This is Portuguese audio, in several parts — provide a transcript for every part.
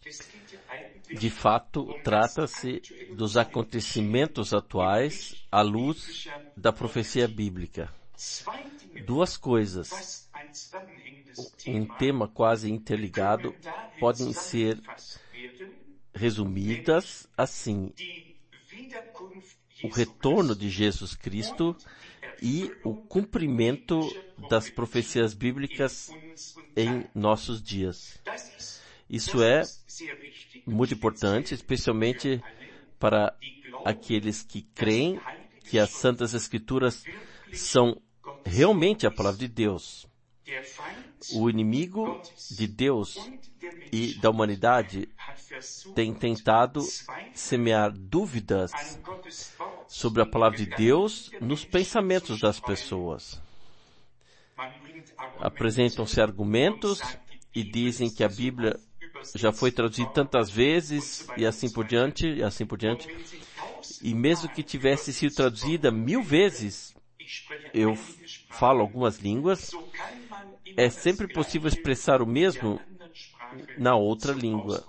De fato, trata-se dos acontecimentos atuais à luz da profecia bíblica. Duas coisas, um tema quase interligado, podem ser resumidas assim: o retorno de Jesus Cristo e o cumprimento das profecias bíblicas em nossos dias. Isso é muito importante, especialmente para aqueles que creem que as Santas Escrituras são realmente a palavra de Deus. O inimigo de Deus e da humanidade tem tentado semear dúvidas sobre a palavra de Deus nos pensamentos das pessoas. Apresentam-se argumentos e dizem que a Bíblia já foi traduzida tantas vezes e assim por diante, e mesmo que tivesse sido traduzida 1000 vezes, eu falo algumas línguas, é sempre possível expressar o mesmo na outra língua.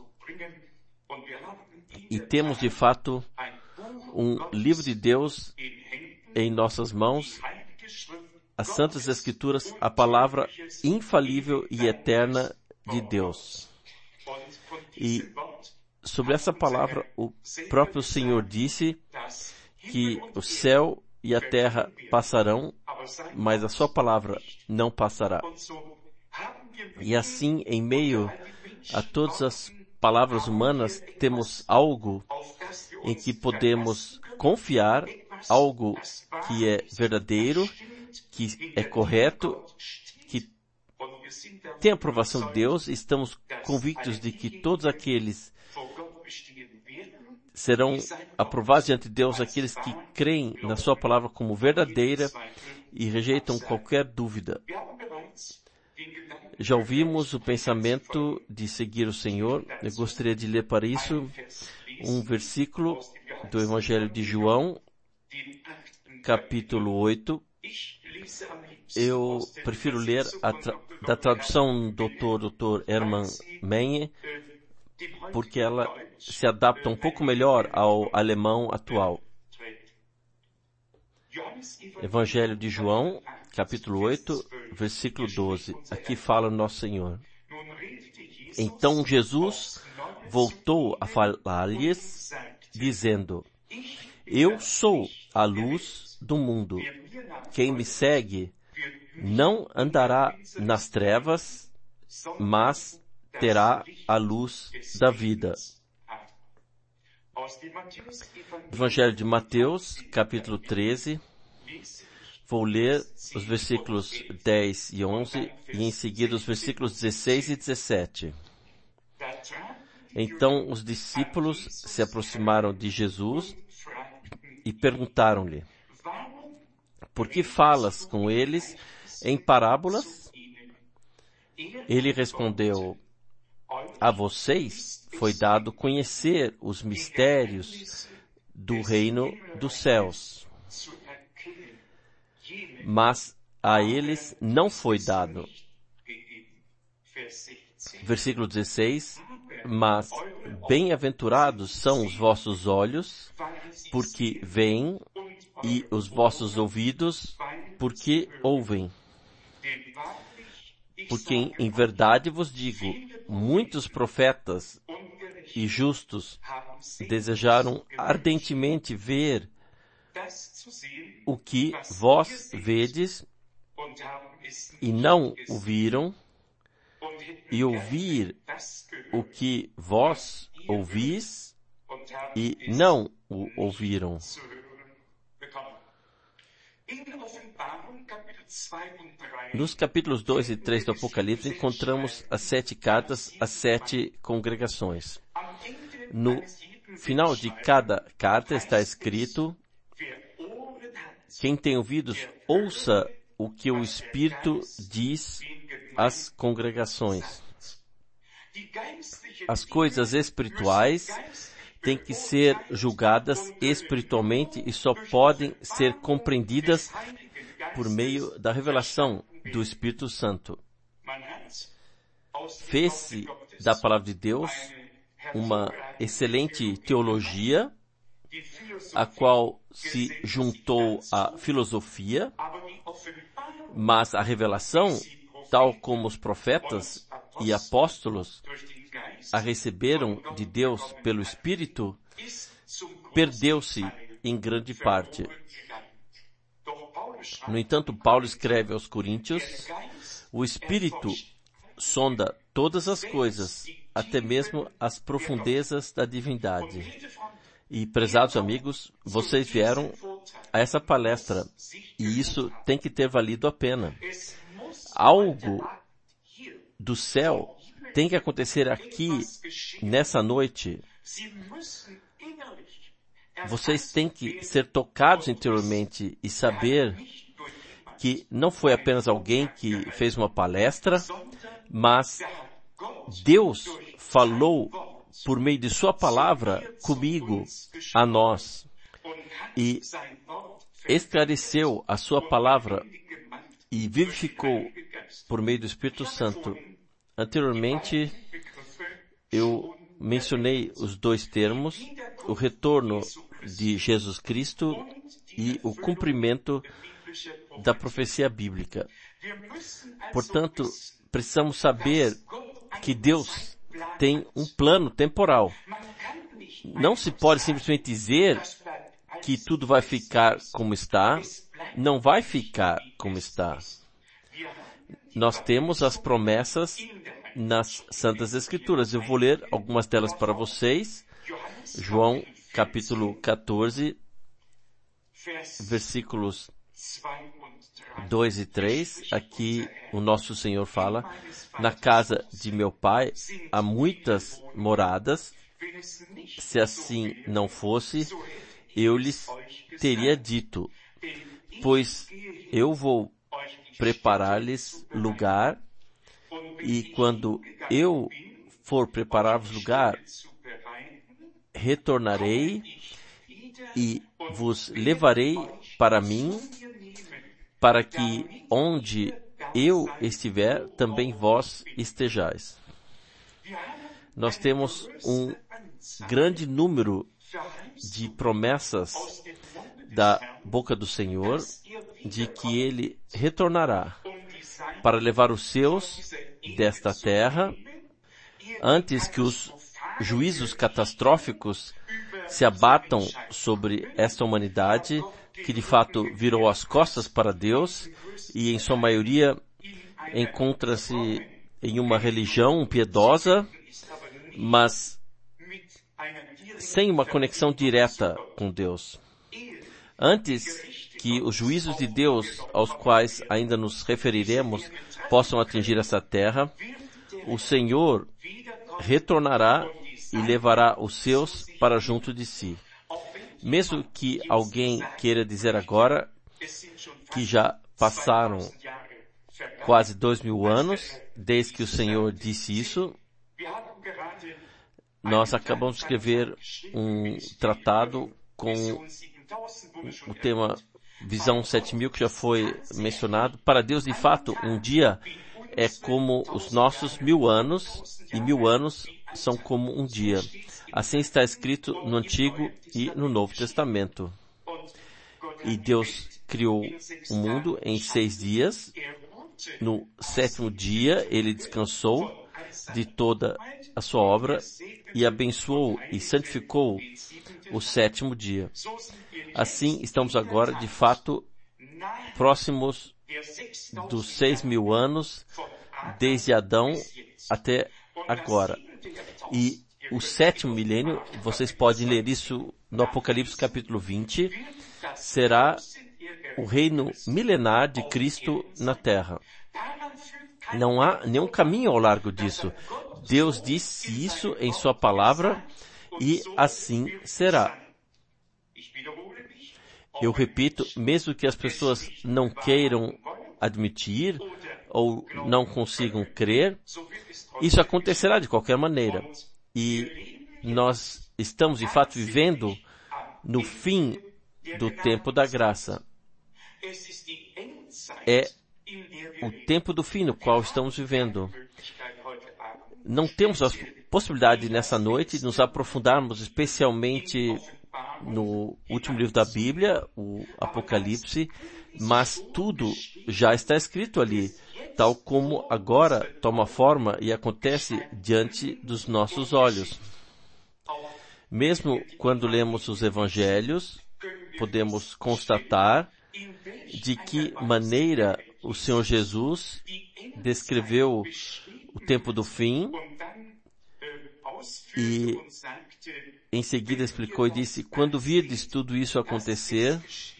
E temos de fato um livro de Deus em nossas mãos, as Santas Escrituras, a palavra infalível e eterna de Deus. E sobre essa palavra, o próprio Senhor disse que o céu e a terra passarão, mas a sua palavra não passará. E assim, em meio a todas as palavras humanas, temos algo em que podemos confiar, algo que é verdadeiro, que é correto, que tem a aprovação de Deus. Estamos convictos de que todos aqueles serão aprovados diante de Deus, aqueles que creem na sua palavra como verdadeira e rejeitam qualquer dúvida. Já ouvimos o pensamento de seguir o Senhor. Eu gostaria de ler para isso um versículo do Evangelho de João, capítulo 8. Eu prefiro ler da tradução do Dr. Hermann Menne, porque ela se adapta um pouco melhor ao alemão atual. Evangelho de João, capítulo 8, versículo 12. Aqui fala o nosso Senhor. Então Jesus voltou a falar-lhes, dizendo: Eu sou a luz do mundo. Quem me segue não andará nas trevas, mas terá a luz da vida. Evangelho de Mateus, capítulo 13. Vou ler os versículos 10 e 11 e em seguida os versículos 16 e 17. Então os discípulos se aproximaram de Jesus e perguntaram-lhe: Por que falas com eles em parábolas? Ele respondeu: A vocês foi dado conhecer os mistérios do reino dos céus, mas a eles não foi dado. Versículo 16. Mas bem-aventurados são os vossos olhos, porque veem, e os vossos ouvidos, porque ouvem. Porque em verdade vos digo, muitos profetas e justos desejaram ardentemente ver o que vós vedes e não o viram, e ouvir o que vós ouvis e não o ouviram. Nos capítulos 2 e 3 do Apocalipse encontramos as 7 cartas às 7 congregações. No final de cada carta está escrito: quem tem ouvidos, ouça o que o Espírito diz às congregações. As coisas espirituais têm que ser julgadas espiritualmente e só podem ser compreendidas por meio da revelação do Espírito Santo. Fez-se da palavra de Deus uma excelente teologia, a qual se juntou à filosofia, mas a revelação, tal como os profetas e apóstolos a receberam de Deus pelo Espírito, perdeu-se em grande parte. No entanto, Paulo escreve aos Coríntios: o Espírito sonda todas as coisas, até mesmo as profundezas da divindade. E, prezados amigos, vocês vieram a essa palestra, e isso tem que ter valido a pena. Algo do céu tem que acontecer aqui, nessa noite. Vocês têm que ser tocados interiormente e saber que não foi apenas alguém que fez uma palestra, mas Deus falou por meio de sua palavra comigo, a nós, e esclareceu a sua palavra e vivificou por meio do Espírito Santo. Anteriormente, eu mencionei os dois termos: o retorno de Jesus Cristo e o cumprimento da profecia bíblica. Portanto, precisamos saber que Deus tem um plano temporal. Não se pode simplesmente dizer que tudo vai ficar como está. Não vai ficar como está. Nós temos as promessas nas Santas Escrituras. Eu vou ler algumas delas para vocês. João capítulo 14, versículos 2 e 3, aqui o nosso Senhor fala: na casa de meu Pai há muitas moradas. Se assim não fosse, eu lhes teria dito, pois eu vou preparar-lhes lugar, e quando eu for preparar-vos lugar, retornarei e vos levarei para mim, para que onde eu estiver, também vós estejais. Nós temos um grande número de promessas da boca do Senhor, de que Ele retornará para levar os seus desta terra, antes que os juízos catastróficos se abatam sobre esta humanidade, que de fato virou as costas para Deus e em sua maioria encontra-se em uma religião piedosa, mas sem uma conexão direta com Deus. Antes que os juízos de Deus, aos quais ainda nos referiremos, possam atingir essa terra, o Senhor retornará e levará os seus para junto de si. Mesmo que alguém queira dizer agora que já passaram quase 2000 anos desde que o Senhor disse isso, nós acabamos de escrever um tratado com o tema Visão 7000, que já foi mencionado. Para Deus, de fato, um dia é como os nossos 1000 anos, e 1000 anos são como um dia. Assim está escrito no Antigo e no Novo Testamento. E Deus criou o mundo em 6 dias. No 7º dia, Ele descansou de toda a sua obra e abençoou e santificou o 7º dia. Assim, estamos agora, de fato, próximos dos 6.000 anos, desde Adão até agora. E o 7º milênio, vocês podem ler isso no Apocalipse capítulo 20, será o reino milenar de Cristo na terra. Não há nenhum caminho ao largo disso. Deus disse isso em sua palavra e assim será. Eu repito, mesmo que as pessoas não queiram admitir ou não consigam crer, isso acontecerá de qualquer maneira. E nós estamos, de fato, vivendo no fim do tempo da graça. É o tempo do fim no qual estamos vivendo. Não temos possibilidade nessa noite de nos aprofundarmos especialmente no último livro da Bíblia, o Apocalipse, mas tudo já está escrito ali, tal como agora toma forma e acontece diante dos nossos olhos. Mesmo quando lemos os evangelhos, podemos constatar de que maneira o Senhor Jesus descreveu o tempo do fim e em seguida explicou e disse: quando virdes tudo isso acontecer,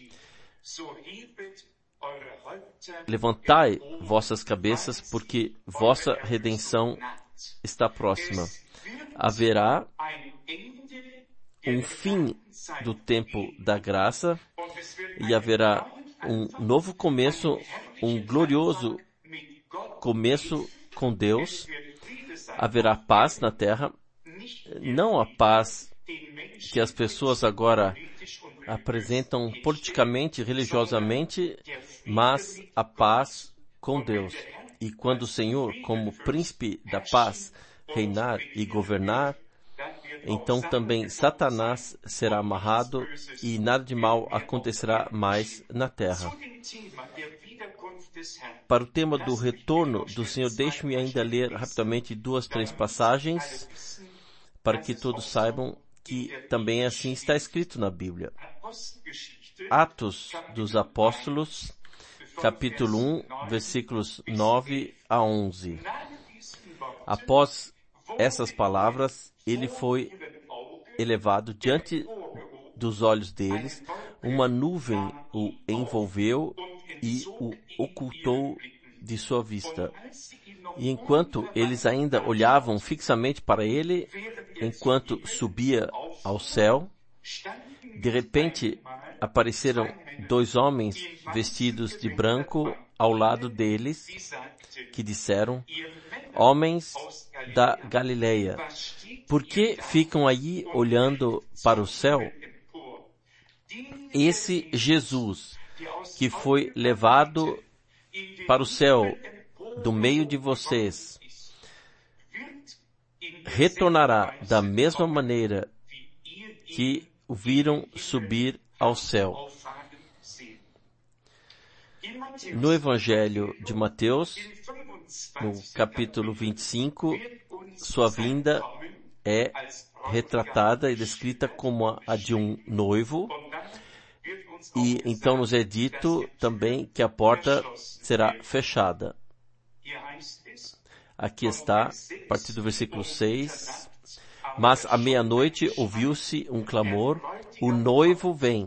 levantai vossas cabeças, porque vossa redenção está próxima. Haverá um fim do tempo da graça e haverá um novo começo, um glorioso começo com Deus. Haverá paz na terra, não a paz que as pessoas agora apresentam politicamente, religiosamente, mas a paz com Deus. E quando o Senhor, como príncipe da paz, reinar e governar, então também Satanás será amarrado e nada de mal acontecerá mais na terra. Para o tema do retorno do Senhor, deixe-me ainda ler rapidamente 2, 3 passagens, para que todos saibam que também assim está escrito na Bíblia. Atos dos Apóstolos, capítulo 1, versículos 9 a 11. Após essas palavras, ele foi elevado diante dos olhos deles, uma nuvem o envolveu e o ocultou de sua vista. E enquanto eles ainda olhavam fixamente para ele, enquanto subia ao céu, de repente apareceram 2 homens vestidos de branco ao lado deles, que disseram: homens da Galileia, por que ficam aí olhando para o céu? Esse Jesus que foi levado para o céu do meio de vocês retornará da mesma maneira que o viram subir ao céu. No Evangelho de Mateus, no capítulo 25, sua vinda é retratada e descrita como a de um noivo, e então nos é dito também que a porta será fechada. Aqui está, a partir do versículo 6, mas à meia-noite ouviu-se um clamor: o noivo vem,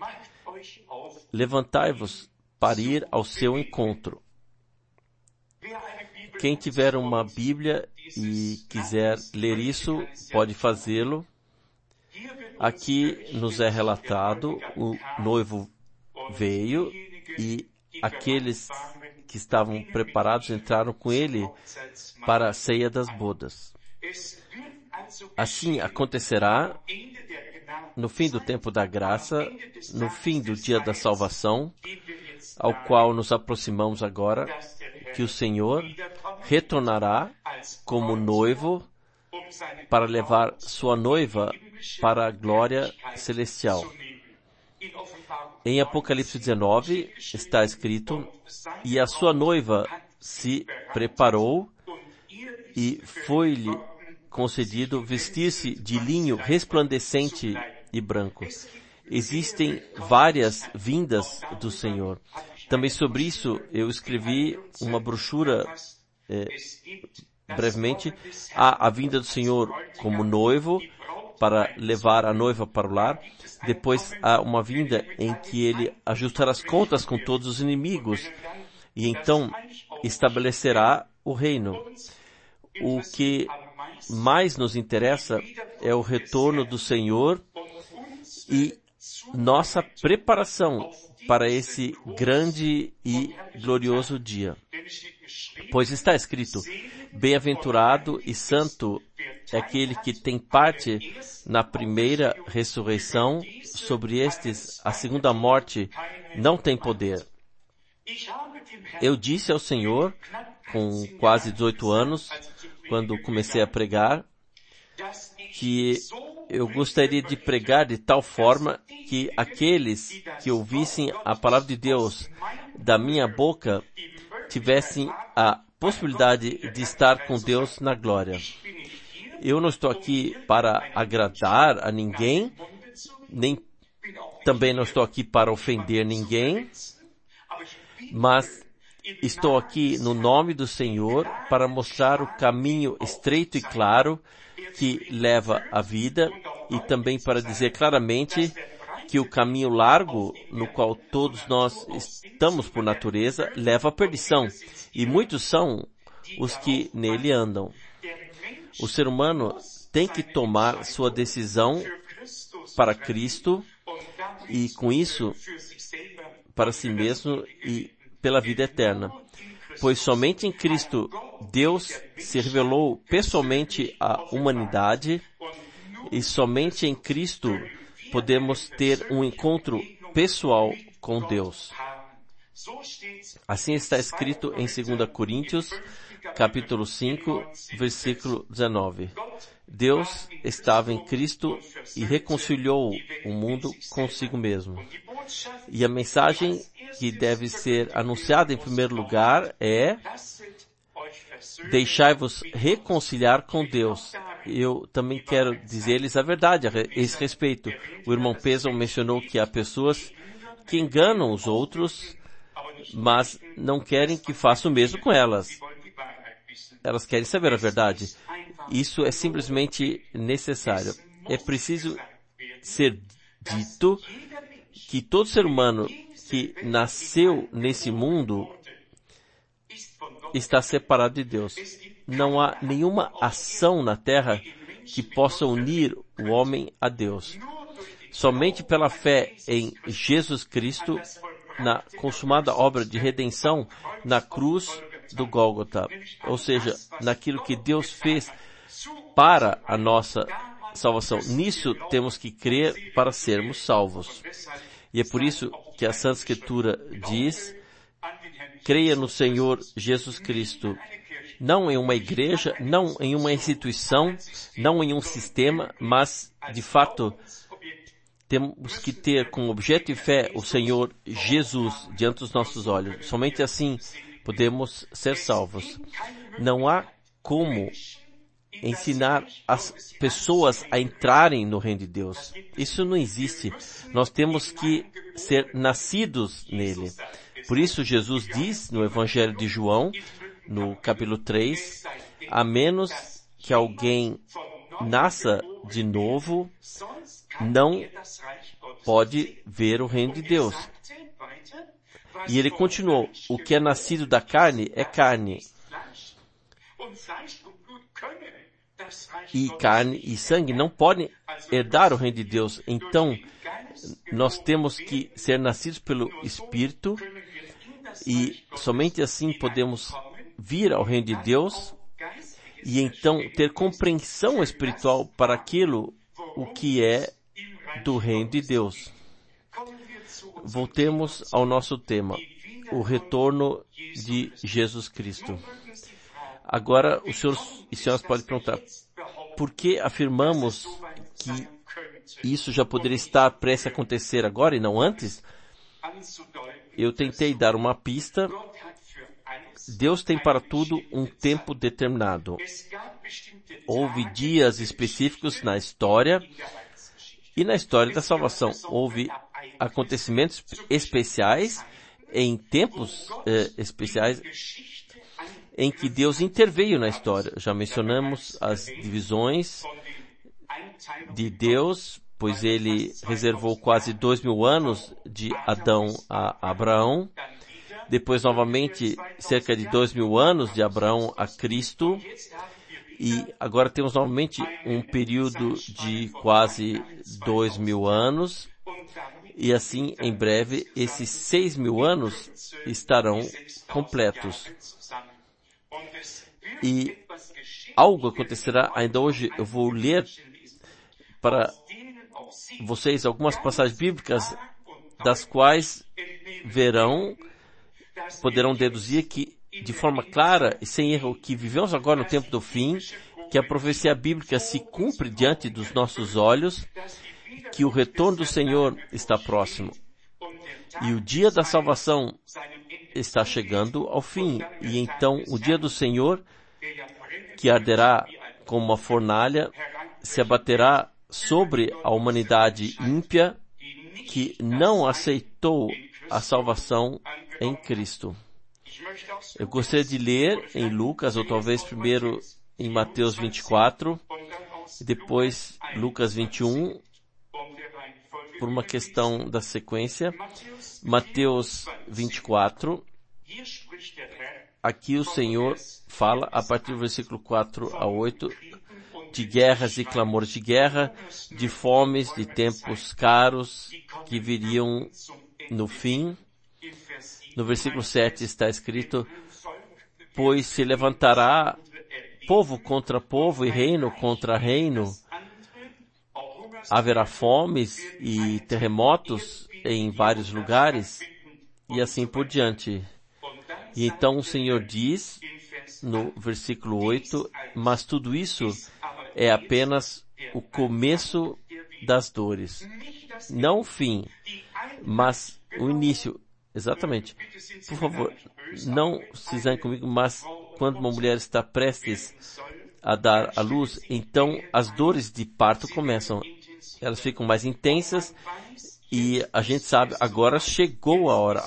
levantai-vos para ir ao seu encontro. Quem tiver uma Bíblia e quiser ler isso, pode fazê-lo. Aqui nos é relatado, o noivo veio e aqueles que estavam preparados entraram com ele para a ceia das bodas. Assim acontecerá no fim do tempo da graça, no fim do dia da salvação, ao qual nos aproximamos agora, que o Senhor retornará como noivo para levar sua noiva para a glória celestial. Em Apocalipse 19 está escrito: e a sua noiva se preparou e foi-lhe concedido vestir-se de linho resplandecente e branco. Existem várias vindas do Senhor. Também sobre isso eu escrevi uma brochura brevemente. Há a vinda do Senhor como noivo para levar a noiva para o lar. Depois há uma vinda em que ele ajustará as contas com todos os inimigos e então estabelecerá o reino. O que mais nos interessa é o retorno do Senhor e nossa preparação para esse grande e glorioso dia. Pois está escrito: bem-aventurado e santo é aquele que tem parte na primeira ressurreição. Sobre estes, a segunda morte não tem poder. Eu disse ao Senhor, com quase 18 anos, quando comecei a pregar, que eu gostaria de pregar de tal forma que aqueles que ouvissem a palavra de Deus da minha boca tivessem a possibilidade de estar com Deus na glória. Eu não estou aqui para agradar a ninguém, nem também não estou aqui para ofender ninguém, mas estou aqui no nome do Senhor para mostrar o caminho estreito e claro que leva à vida e também para dizer claramente que o caminho largo no qual todos nós estamos por natureza leva à perdição e muitos são os que nele andam. O ser humano tem que tomar sua decisão para Cristo e com isso para si mesmo e pela vida eterna. Pois somente em Cristo Deus se revelou pessoalmente à humanidade e somente em Cristo podemos ter um encontro pessoal com Deus. Assim está escrito em 2 Coríntios, capítulo 5, versículo 19. Deus estava em Cristo e reconciliou o mundo consigo mesmo. E a mensagem que deve ser anunciada em primeiro lugar é: deixai-vos reconciliar com Deus. Eu também quero dizer-lhes a verdade a esse respeito. O irmão Pedro mencionou que há pessoas que enganam os outros, mas não querem que faça o mesmo com elas. Elas querem saber a verdade. Isso é simplesmente necessário. É preciso ser dito que todo ser humano que nasceu nesse mundo está separado de Deus. Não há nenhuma ação na terra que possa unir o homem a Deus. Somente pela fé em Jesus Cristo, na consumada obra de redenção na cruz do Gólgota, ou seja, naquilo que Deus fez para a nossa salvação. Nisso temos que crer para sermos salvos. E é por isso que a Santa Escritura diz: creia no Senhor Jesus Cristo, não em uma igreja, não em uma instituição, não em um sistema, mas, de fato, temos que ter como objeto e fé o Senhor Jesus diante dos nossos olhos. Somente assim podemos ser salvos. Não há como ensinar as pessoas a entrarem no reino de Deus. Isso não existe. Nós temos que ser nascidos nele. Por isso Jesus diz no Evangelho de João, no capítulo 3, a menos que alguém nasça de novo, não pode ver o reino de Deus. E ele continuou: o que é nascido da carne é carne. E carne e sangue não podem herdar o reino de Deus. Então, nós temos que ser nascidos pelo Espírito e somente assim podemos vir ao reino de Deus e então ter compreensão espiritual para aquilo o que é do reino de Deus. Voltemos ao nosso tema, o retorno de Jesus Cristo. Agora, os senhores e senhoras podem perguntar: por que afirmamos que isso já poderia estar prestes a acontecer agora e não antes? Eu tentei dar uma pista. Deus tem para tudo um tempo determinado. Houve dias específicos na história e na história da salvação. Houve acontecimentos especiais em tempos especiais em que Deus interveio na história. Já mencionamos as divisões de Deus, pois ele reservou quase 2000 anos de Adão a Abraão. Depois, novamente, cerca de 2000 anos de Abraão a Cristo. E agora temos novamente um período de quase 2000 anos. E assim, em breve, esses 6000 anos estarão completos. E algo acontecerá ainda hoje. Eu vou ler para vocês algumas passagens bíblicas das quais poderão deduzir que, de forma clara e sem erro, que vivemos agora no tempo do fim que a profecia bíblica se cumpre diante dos nossos olhos, que o retorno do Senhor está próximo. E o dia da salvação está chegando ao fim. E então o dia do Senhor, que arderá como uma fornalha, se abaterá sobre a humanidade ímpia que não aceitou a salvação em Cristo. Eu gostaria de ler em Lucas, ou talvez primeiro em Mateus 24, e depois Lucas 21, por uma questão da sequência. Mateus 24, aqui o Senhor fala, a partir do versículo 4 a 8, de guerras e clamores de guerra, de fomes, de tempos caros que viriam no fim. No versículo 7 está escrito: pois se levantará povo contra povo e reino contra reino. Haverá fomes e terremotos em vários lugares, e assim por diante. E então o Senhor diz, no versículo 8, mas tudo isso é apenas o começo das dores. Não o fim, mas o início. Exatamente. Por favor, não se zangue comigo, mas quando uma mulher está prestes a dar à luz, então as dores de parto começam. Elas ficam mais intensas e a gente sabe, agora chegou a hora,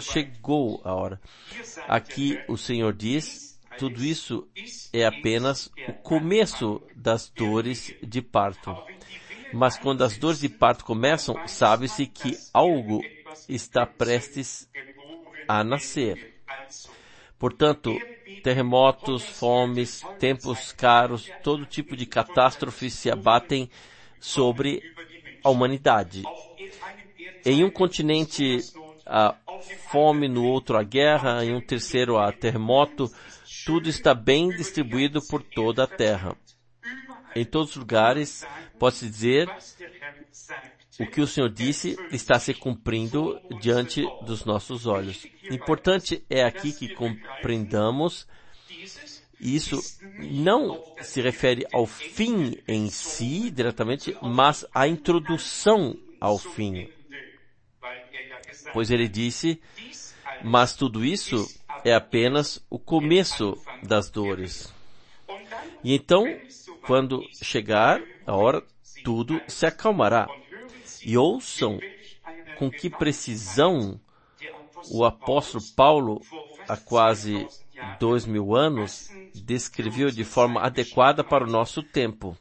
Aqui o Senhor diz, tudo isso é apenas o começo das dores de parto. Mas quando as dores de parto começam, sabe-se que algo está prestes a nascer. Portanto, terremotos, fomes, tempos caros, todo tipo de catástrofes se abatem sobre a humanidade. Em um continente há fome, no outro há guerra, em um terceiro há terremoto, tudo está bem distribuído por toda a terra. Em todos os lugares, pode-se dizer, o que o Senhor disse está se cumprindo diante dos nossos olhos. Importante é aqui que compreendamos, isso não se refere ao fim em si, diretamente, mas à introdução ao fim. Pois ele disse, mas tudo isso é apenas o começo das dores. E então, quando chegar a hora, tudo se acalmará. E ouçam com que precisão o apóstolo Paulo, há quase 2000 anos, descreveu de forma adequada para o nosso tempo.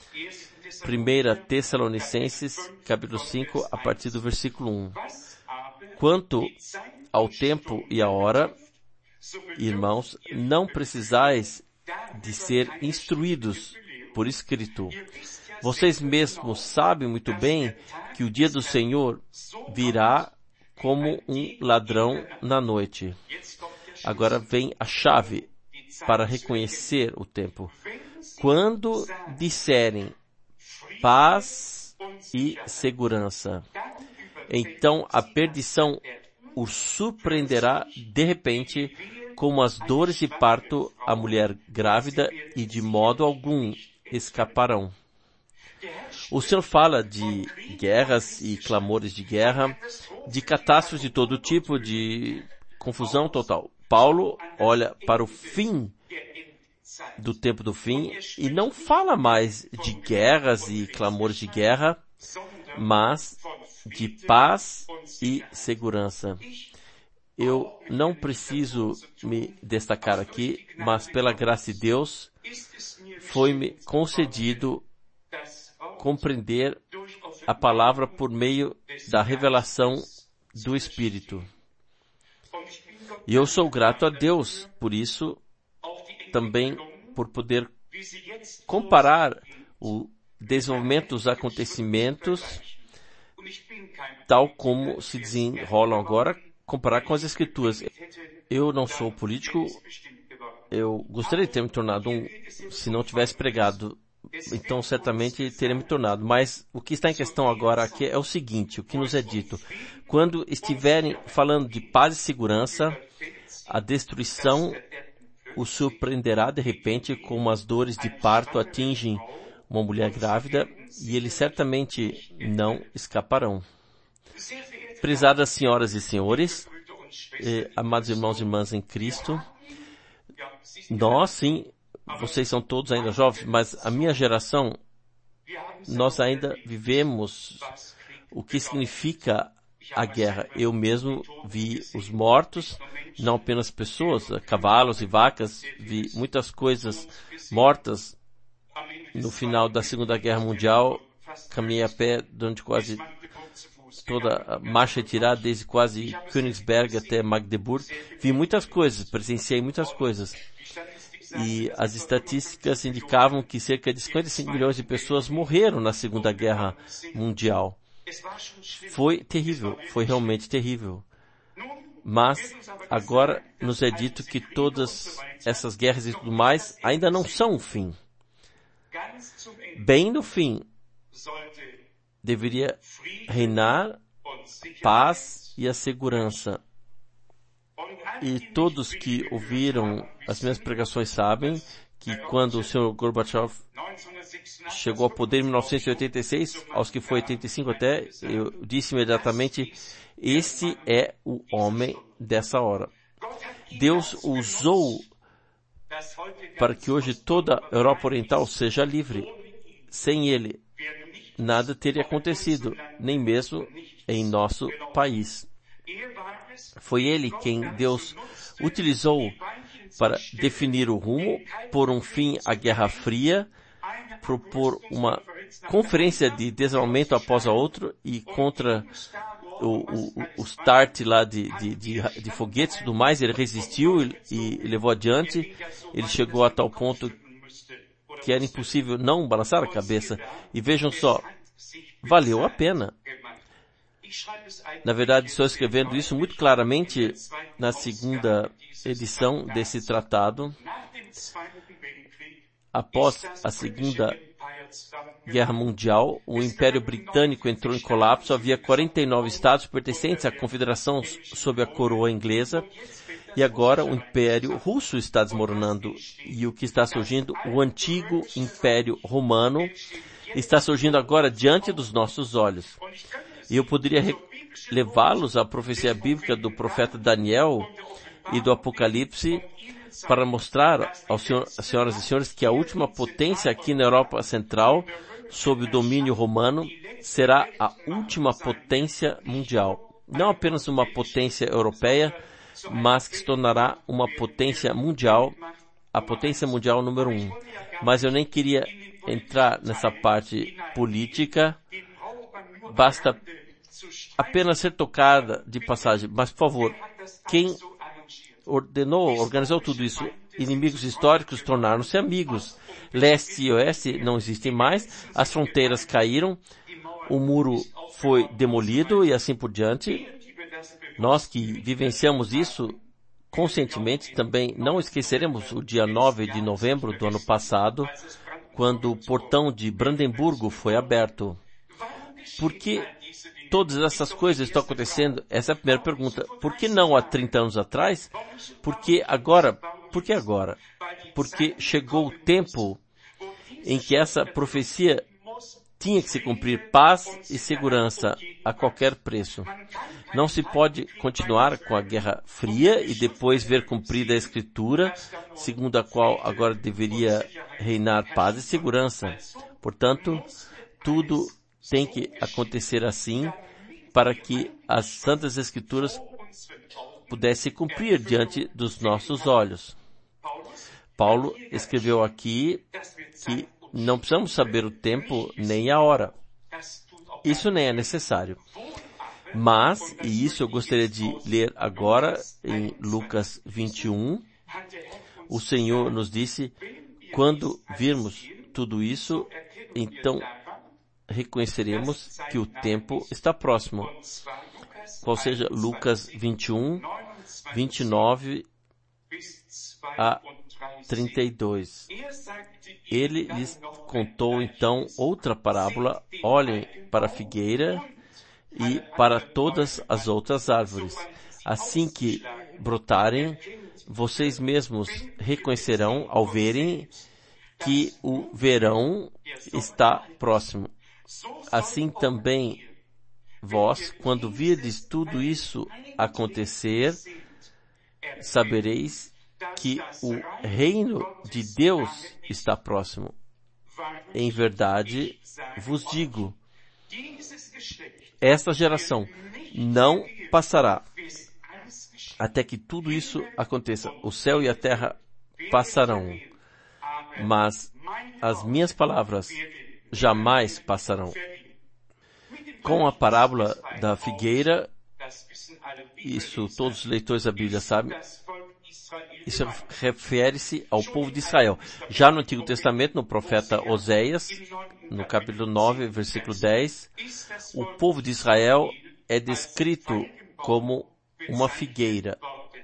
1 Tessalonicenses, capítulo 5, a partir do versículo 1. Quanto ao tempo e à hora, irmãos, não precisais de ser instruídos por escrito. Vocês mesmos sabem muito bem que o dia do Senhor virá como um ladrão na noite. Agora vem a chave para reconhecer o tempo. Quando disserem paz e segurança, então a perdição o surpreenderá de repente, como as dores de parto a mulher grávida, e de modo algum escaparão. O Senhor fala de guerras e clamores de guerra, de catástrofes de todo tipo, de confusão total. Paulo olha para o fim do tempo do fim e não fala mais de guerras e clamores de guerra, mas de paz e segurança. Eu não preciso me destacar aqui, mas pela graça de Deus foi-me concedido compreender a palavra por meio da revelação do Espírito. E eu sou grato a Deus por isso, também por poder comparar o desenvolvimento dos acontecimentos, tal como se desenrolam agora, comparar com as Escrituras. Eu não sou político, eu gostaria de ter me tornado se não tivesse pregado, então certamente teria me tornado. Mas o que está em questão agora aqui é o seguinte, o que nos é dito. Quando estiverem falando de paz e segurança, a destruição o surpreenderá de repente como as dores de parto atingem uma mulher grávida e eles certamente não escaparão. Prezadas senhoras e senhores, amados irmãos e irmãs em Cristo, nós, sim, vocês são todos ainda jovens, mas a minha geração, nós ainda vivemos o que significa a guerra. Eu mesmo vi os mortos, não apenas pessoas, cavalos e vacas, vi muitas coisas mortas no final da Segunda Guerra Mundial. Caminhei a pé durante quase toda a marcha retirada, desde quase Königsberg até Magdeburg. Vi muitas coisas, presenciei muitas coisas. E as estatísticas indicavam que cerca de 55 milhões de pessoas morreram na Segunda Guerra Mundial. Foi terrível, foi realmente terrível. Mas agora nos é dito que todas essas guerras e tudo mais ainda não são o fim. Bem no fim, deveria reinar paz e a segurança. E todos que ouviram as minhas pregações sabem que quando o Sr. Gorbachev chegou ao poder em 1986, aos que foi 85 até, eu disse imediatamente, este é o homem dessa hora. Deus usou para que hoje toda a Europa Oriental seja livre. Sem ele, nada teria acontecido, nem mesmo em nosso país. Foi ele quem Deus utilizou para definir o rumo, pôr um fim à Guerra Fria, propor uma conferência de desarmamento após a outra e contra o start lá de foguetes e tudo mais. Ele resistiu e levou adiante. Ele chegou a tal ponto que era impossível não balançar a cabeça. E vejam só, valeu a pena. Na verdade, estou escrevendo isso muito claramente na segunda edição desse tratado. Após a Segunda Guerra Mundial, o Império Britânico entrou em colapso. Havia 49 estados pertencentes à Confederação sob a coroa inglesa. E agora o Império Russo está desmoronando. E o que está surgindo? O antigo Império Romano está surgindo agora diante dos nossos olhos. E eu poderia levá-los à profecia bíblica do profeta Daniel e do Apocalipse para mostrar aos senhoras e senhores que a última potência aqui na Europa Central, sob o domínio romano, será a última potência mundial. Não apenas uma potência europeia, mas que se tornará uma potência mundial, a potência mundial número 1. Mas eu nem queria entrar nessa parte política. Basta apenas ser tocada de passagem. Mas, por favor, quem organizou tudo isso? Inimigos históricos tornaram-se amigos. Leste e oeste não existem mais. As fronteiras caíram. O muro foi demolido e assim por diante. Nós que vivenciamos isso conscientemente também não esqueceremos o dia 9 de novembro do ano passado, quando o portão de Brandemburgo foi aberto. Por que todas essas coisas estão acontecendo? Essa é a primeira pergunta. Por que não há 30 anos atrás? Por que agora? Por que agora? Porque chegou o tempo em que essa profecia tinha que se cumprir, paz e segurança a qualquer preço. Não se pode continuar com a Guerra Fria e depois ver cumprida a Escritura, segundo a qual agora deveria reinar paz e segurança. Portanto, tudo tem que acontecer assim para que as Santas Escrituras pudessem cumprir diante dos nossos olhos. Paulo escreveu aqui que não precisamos saber o tempo nem a hora. Isso nem é necessário. Mas, e isso eu gostaria de ler agora em Lucas 21, o Senhor nos disse, quando virmos tudo isso, então reconheceremos que o tempo está próximo. Qual seja Lucas 21, 29 a 32. Ele lhes contou então outra parábola: olhem para a figueira e para todas as outras árvores. Assim que brotarem, vocês mesmos reconhecerão ao verem que o verão está próximo. Assim também vós, quando virdes tudo isso acontecer, sabereis que o reino de Deus está próximo. Em verdade, vos digo, esta geração não passará até que tudo isso aconteça. O céu e a terra passarão, mas as minhas palavras jamais passarão. Com a parábola da figueira, isso todos os leitores da Bíblia sabem, isso refere-se ao povo de Israel. Já no Antigo Testamento, no profeta Oséias, no capítulo 9, versículo 10, o povo de Israel é descrito como uma figueira.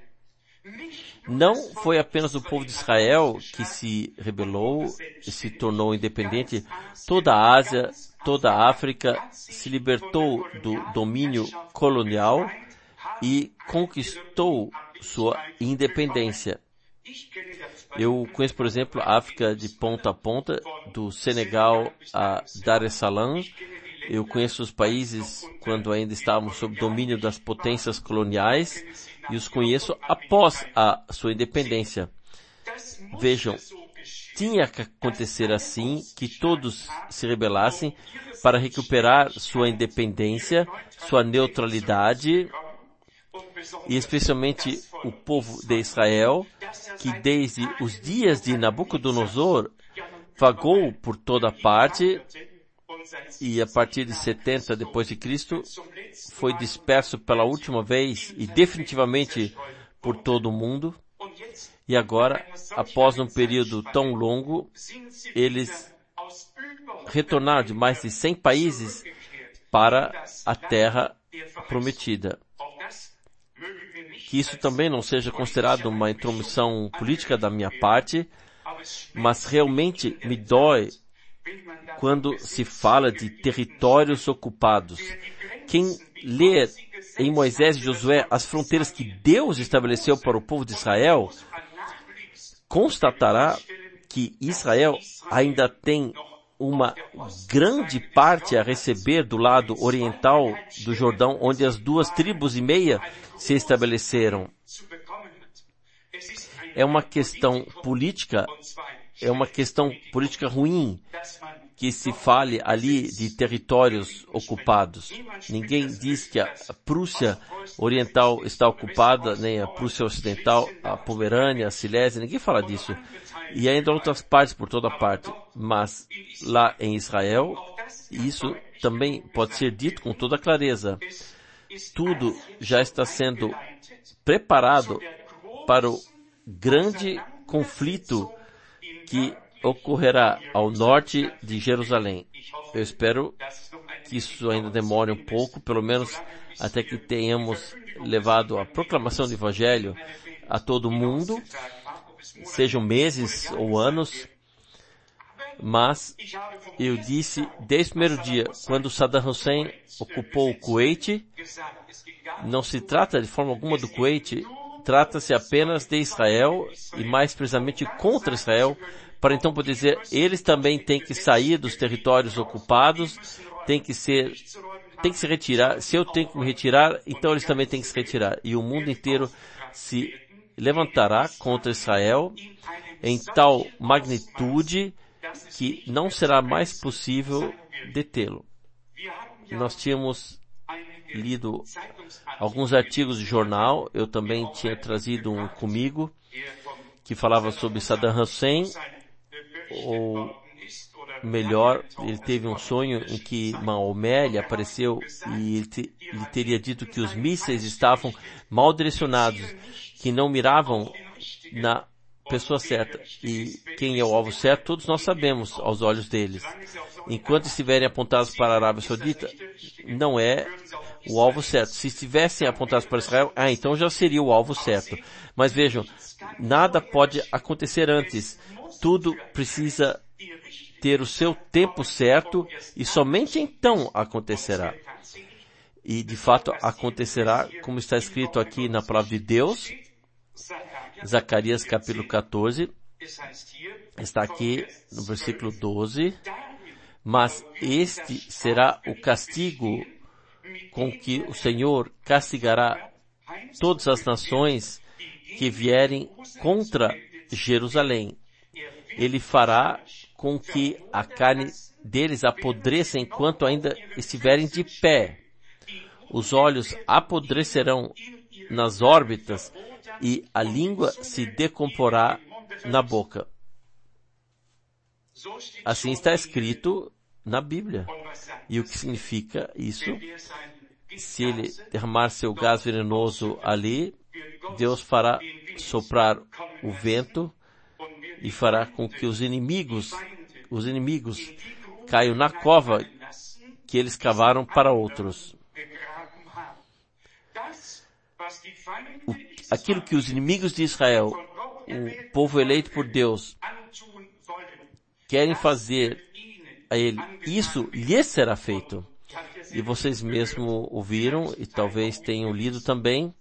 Não foi apenas o povo de Israel que se rebelou e se tornou independente. Toda a Ásia, toda a África se libertou do domínio colonial e conquistou sua independência. Eu conheço, por exemplo, a África de ponta a ponta, do Senegal a Dar es Salaam. Eu conheço os países quando ainda estavam sob domínio das potências coloniais e os conheço após a sua independência. Vejam, tinha que acontecer assim, que todos se rebelassem para recuperar sua independência, sua neutralidade, e especialmente o povo de Israel, que desde os dias de Nabucodonosor vagou por toda parte, e a partir de 70 depois de Cristo foi disperso pela última vez e definitivamente por todo o mundo. E agora, após um período tão longo, eles retornaram de mais de 100 países para a terra prometida. Que isso também não seja considerado uma intromissão política da minha parte, mas realmente me dói quando se fala de territórios ocupados. Quem lê em Moisés e Josué as fronteiras que Deus estabeleceu para o povo de Israel, constatará que Israel ainda tem uma grande parte a receber do lado oriental do Jordão, onde as 2,5 tribos se estabeleceram. É uma questão política ruim que se fale ali de territórios ocupados. Ninguém diz que a Prússia Oriental está ocupada, nem a Prússia Ocidental, a Pomerânia, a Silésia, ninguém fala disso. E ainda outras partes por toda parte. Mas lá em Israel, isso também pode ser dito com toda clareza. Tudo já está sendo preparado para o grande conflito que ocorrerá ao norte de Jerusalém. Eu espero que isso ainda demore um pouco, pelo menos até que tenhamos levado a proclamação do Evangelho a todo mundo, sejam meses ou anos. Mas eu disse desde o primeiro dia, quando Saddam Hussein ocupou o Kuwait, não se trata de forma alguma do Kuwait, trata-se apenas de Israel e mais precisamente contra Israel, para então poder dizer, eles também têm que sair dos territórios ocupados, tem que se retirar. Se eu tenho que me retirar, então eles também têm que se retirar. E o mundo inteiro se levantará contra Israel em tal magnitude que não será mais possível detê-lo. Nós tínhamos lido alguns artigos de jornal, eu também tinha trazido um comigo, que falava sobre Saddam Hussein, ou melhor, ele teve um sonho em que Maomé lhe apareceu e ele teria dito que os mísseis estavam mal direcionados, que não miravam na pessoa certa. E quem é o alvo certo, todos nós sabemos aos olhos deles. Enquanto estiverem apontados para a Arábia Saudita, não é o alvo certo. Se estivessem apontados para Israel, então já seria o alvo certo. Mas vejam, nada pode acontecer antes. Tudo precisa ter o seu tempo certo e somente então acontecerá. E de fato acontecerá como está escrito aqui na palavra de Deus. Zacarias capítulo 14, está aqui no versículo 12, mas este será o castigo com que o Senhor castigará todas as nações que vierem contra Jerusalém. Ele fará com que a carne deles apodreça enquanto ainda estiverem de pé. Os olhos apodrecerão nas órbitas e a língua se decomporá na boca. Assim está escrito na Bíblia. E o que significa isso? Se ele derramar seu gás venenoso ali, Deus fará soprar o vento e fará com que os inimigos caiam na cova que eles cavaram para outros. Aquilo que os inimigos de Israel, o povo eleito por Deus, querem fazer a ele, isso lhes será feito. E vocês mesmo ouviram e talvez tenham lido também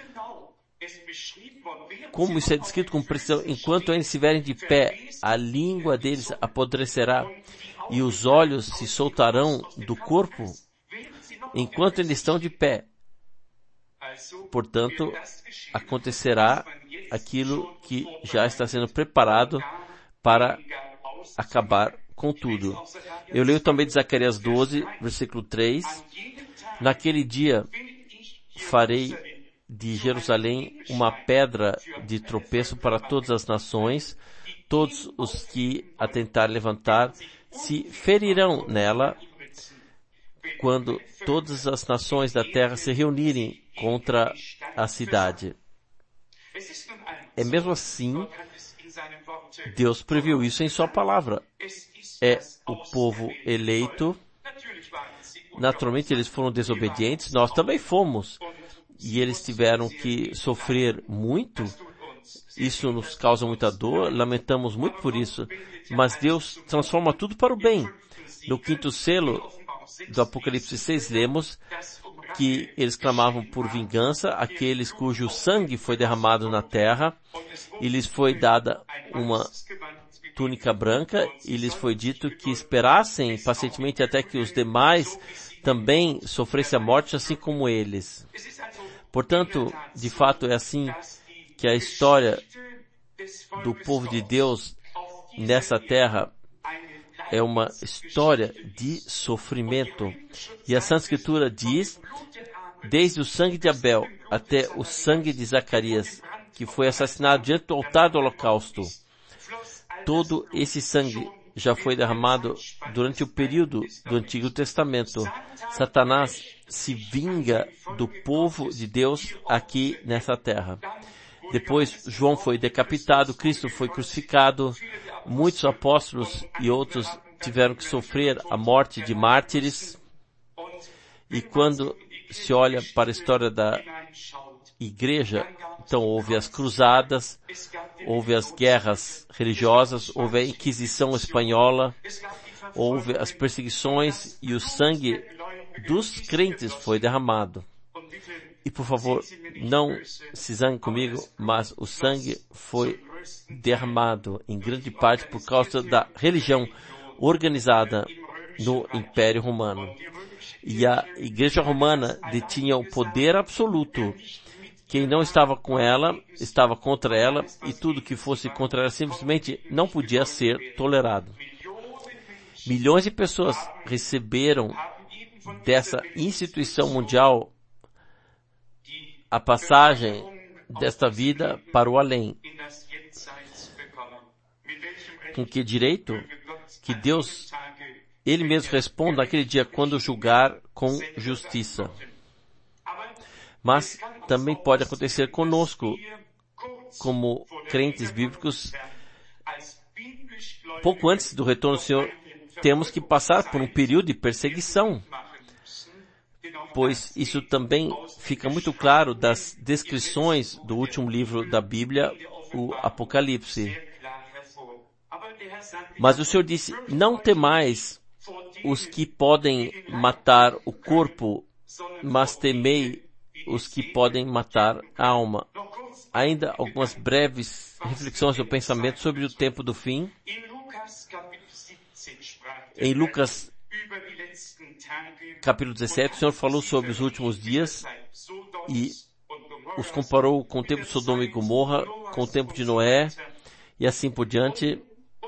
como isso é descrito com precisão. Enquanto eles estiverem de pé, a língua deles apodrecerá e os olhos se soltarão do corpo enquanto eles estão de pé. Portanto, acontecerá aquilo que já está sendo preparado para acabar com tudo. Eu leio também de Zacarias 12, versículo 3. Naquele dia farei de Jerusalém uma pedra de tropeço para todas as nações. Todos os que a tentar levantar se ferirão nela quando todas as nações da terra se reunirem contra a cidade. É mesmo assim, Deus previu isso em sua palavra. É o povo eleito. Naturalmente eles foram desobedientes, nós também fomos. E eles tiveram que sofrer muito. Isso nos causa muita dor, lamentamos muito por isso. Mas Deus transforma tudo para o bem. No 5º selo do Apocalipse 6, lemos que eles clamavam por vingança, aqueles cujo sangue foi derramado na terra, e lhes foi dada uma túnica branca, e lhes foi dito que esperassem pacientemente até que os demais também sofressem a morte, assim como eles. Portanto, de fato é assim que a história do povo de Deus nessa terra é uma história de sofrimento. E a Santa Escritura diz, desde o sangue de Abel até o sangue de Zacarias, que foi assassinado diante do altar do holocausto, todo esse sangue já foi derramado durante o período do Antigo Testamento. Satanás se vinga do povo de Deus aqui nessa terra. Depois, João foi decapitado, Cristo foi crucificado, muitos apóstolos e outros tiveram que sofrer a morte de mártires. E quando se olha para a história da igreja, então houve as cruzadas, houve as guerras religiosas, houve a Inquisição espanhola, houve as perseguições e o sangue dos crentes foi derramado. E por favor, não se zangue comigo, mas o sangue foi derramado em grande parte por causa da religião organizada no Império Romano. E a Igreja Romana detinha o poder absoluto. Quem não estava com ela, estava contra ela, e tudo que fosse contra ela simplesmente não podia ser tolerado. Milhões de pessoas receberam dessa instituição mundial a passagem desta vida para o além. Com que direito que Deus, Ele mesmo responda naquele dia quando julgar com justiça. Mas também pode acontecer conosco, como crentes bíblicos, pouco antes do retorno do Senhor, temos que passar por um período de perseguição, pois isso também fica muito claro das descrições do último livro da Bíblia, o Apocalipse. Mas o Senhor disse, não temais os que podem matar o corpo, mas temei os que podem matar a alma. Ainda algumas breves reflexões ou pensamentos sobre o tempo do fim. Em Lucas, capítulo 17, o Senhor falou sobre os últimos dias e os comparou com o tempo de Sodoma e Gomorra, com o tempo de Noé e assim por diante,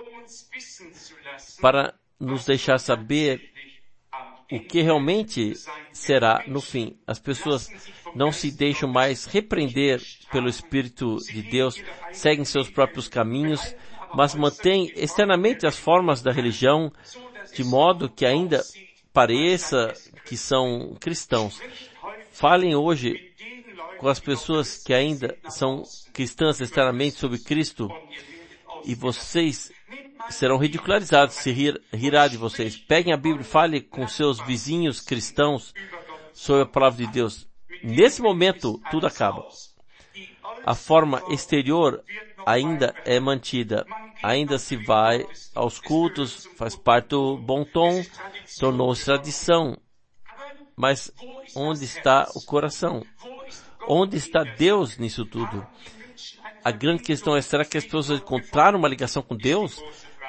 para nos deixar saber o que realmente será no fim. As pessoas não se deixam mais repreender pelo Espírito de Deus, seguem seus próprios caminhos, mas mantêm externamente as formas da religião, de modo que ainda pareça que são cristãos. Falem hoje com as pessoas que ainda são cristãs externamente sobre Cristo, e vocês serão ridicularizados, se rirá de vocês. Peguem a Bíblia e fale com seus vizinhos cristãos sobre a palavra de Deus. Nesse momento, tudo acaba. A forma exterior ainda é mantida. Ainda se vai aos cultos, faz parte do bom tom, tornou-se tradição. Mas onde está o coração? Onde está Deus nisso tudo? A grande questão é, será que as pessoas encontraram uma ligação com Deus?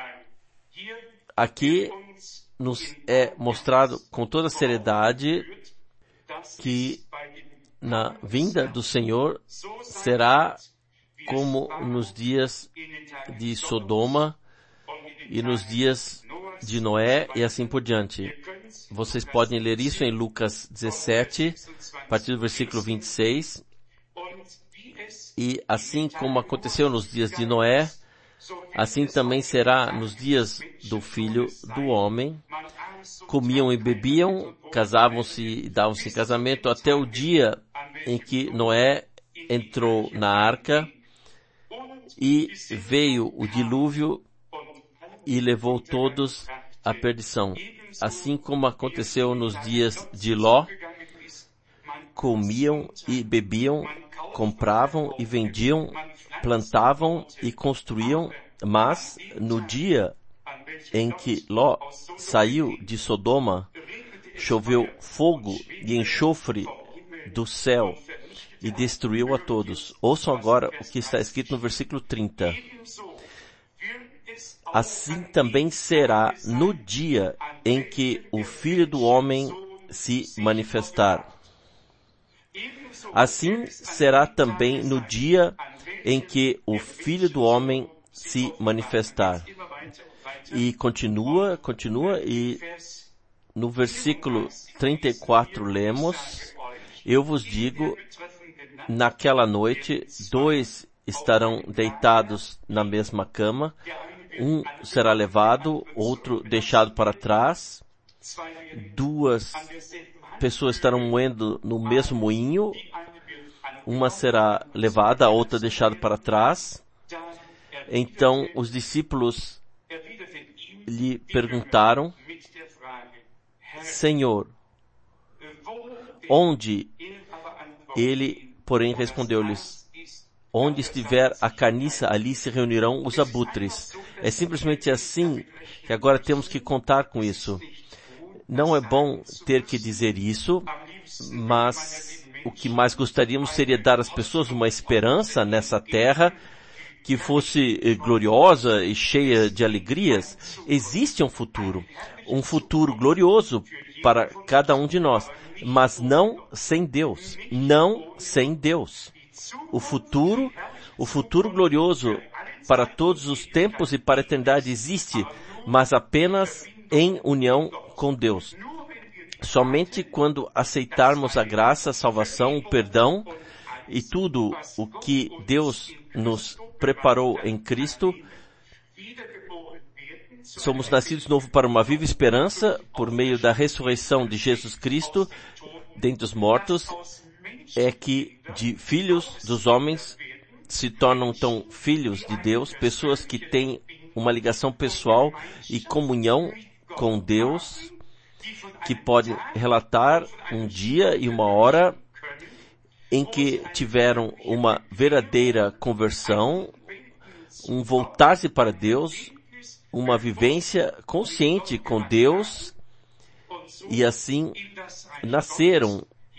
Aqui nos é mostrado com toda seriedade que na vinda do Senhor será como nos dias de Sodoma e nos dias de Noé e assim por diante. Vocês podem ler isso em Lucas 17, a partir do versículo 26. E assim como aconteceu nos dias de Noé, assim também será nos dias do Filho do Homem. Comiam e bebiam, casavam-se e davam-se em casamento até o dia em que Noé entrou na arca e veio o dilúvio e levou todos à perdição. Assim como aconteceu nos dias de Ló, comiam e bebiam, compravam e vendiam, plantavam e construíam, mas no dia em que Ló saiu de Sodoma, choveu fogo e enxofre do céu e destruiu a todos. Ouçam agora o que está escrito no versículo 30. Assim também será no dia em que o Filho do Homem se manifestar. Assim será também no dia em que o Filho do Homem se manifestar. E continua, e no versículo 34 lemos, eu vos digo, naquela noite, 2 estarão deitados na mesma cama, um será levado, outro deixado para trás, 2 pessoas estarão moendo no mesmo moinho, uma será levada, a outra deixada para trás. Então os discípulos lhe perguntaram, Senhor, onde? Ele, porém, respondeu-lhes, onde estiver a carniça, ali se reunirão os abutres. É simplesmente assim que agora temos que contar com isso. Não é bom ter que dizer isso, mas o que mais gostaríamos seria dar às pessoas uma esperança nessa terra que fosse gloriosa e cheia de alegrias. Existe um futuro glorioso para cada um de nós, mas não sem Deus, não sem Deus. O futuro glorioso para todos os tempos e para a eternidade existe, mas apenas em união com Deus. Somente quando aceitarmos a graça, a salvação, o perdão e tudo o que Deus nos preparou em Cristo, somos nascidos de novo para uma viva esperança por meio da ressurreição de Jesus Cristo dentre os mortos, é que de filhos dos homens se tornam então filhos de Deus, pessoas que têm uma ligação pessoal e comunhão com Deus, que podem relatar um dia e uma hora em que tiveram uma verdadeira conversão, um voltar-se para Deus, uma vivência consciente com Deus, e assim nasceram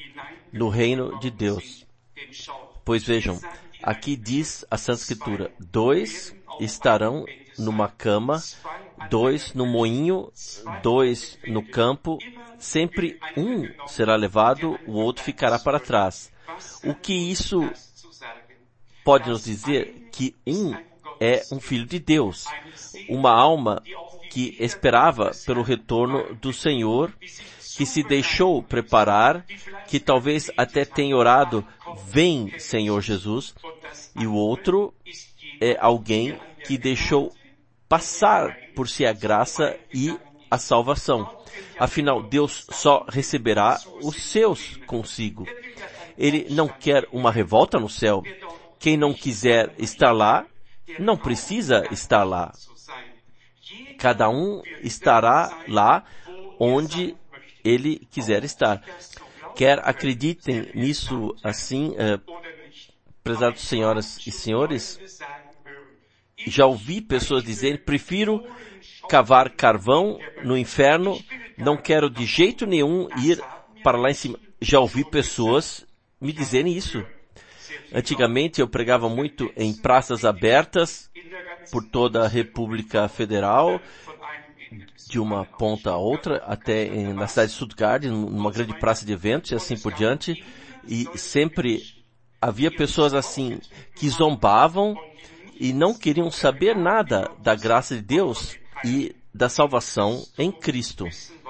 no reino de Deus. Pois vejam, aqui diz a Santa Escritura, 2 estarão numa cama, 2 no moinho, 2 no campo, sempre um será levado, o outro ficará para trás. O que isso pode nos dizer? Que um é um filho de Deus, uma alma que esperava pelo retorno do Senhor, que se deixou preparar, que talvez até tenha orado, vem, Senhor Jesus, e o outro é alguém que deixou passar por si a graça e a salvação. Afinal, Deus só receberá os seus consigo. Ele não quer uma revolta no céu. Quem não quiser estar lá, não precisa estar lá. Cada um estará lá onde ele quiser estar. Quer acreditem nisso assim, prezadas senhoras e senhores, já ouvi pessoas dizerem, prefiro cavar carvão no inferno, não quero de jeito nenhum ir para lá em cima. Já ouvi pessoas me dizerem isso. Antigamente eu pregava muito em praças abertas por toda a República Federal, de uma ponta a outra, até na cidade de Stuttgart, numa grande praça de eventos e assim por diante, e sempre havia pessoas assim que zombavam e não queriam saber nada da graça de Deus e da salvação em Cristo.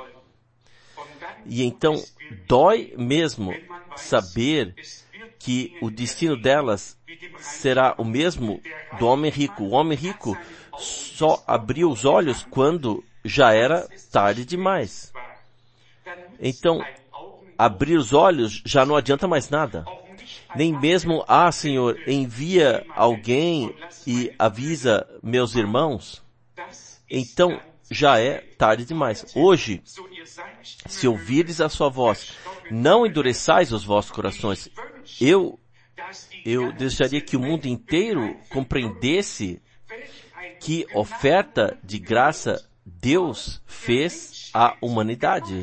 E então dói mesmo saber que o destino delas será o mesmo do homem rico. O homem rico só abriu os olhos quando já era tarde demais. Então, abrir os olhos já não adianta mais nada. Nem mesmo, Senhor, envia alguém e avisa meus irmãos. Então, já é tarde demais. Hoje, se ouvires a sua voz, não endureçais os vossos corações. Eu desejaria que o mundo inteiro compreendesse que oferta de graça Deus fez à humanidade.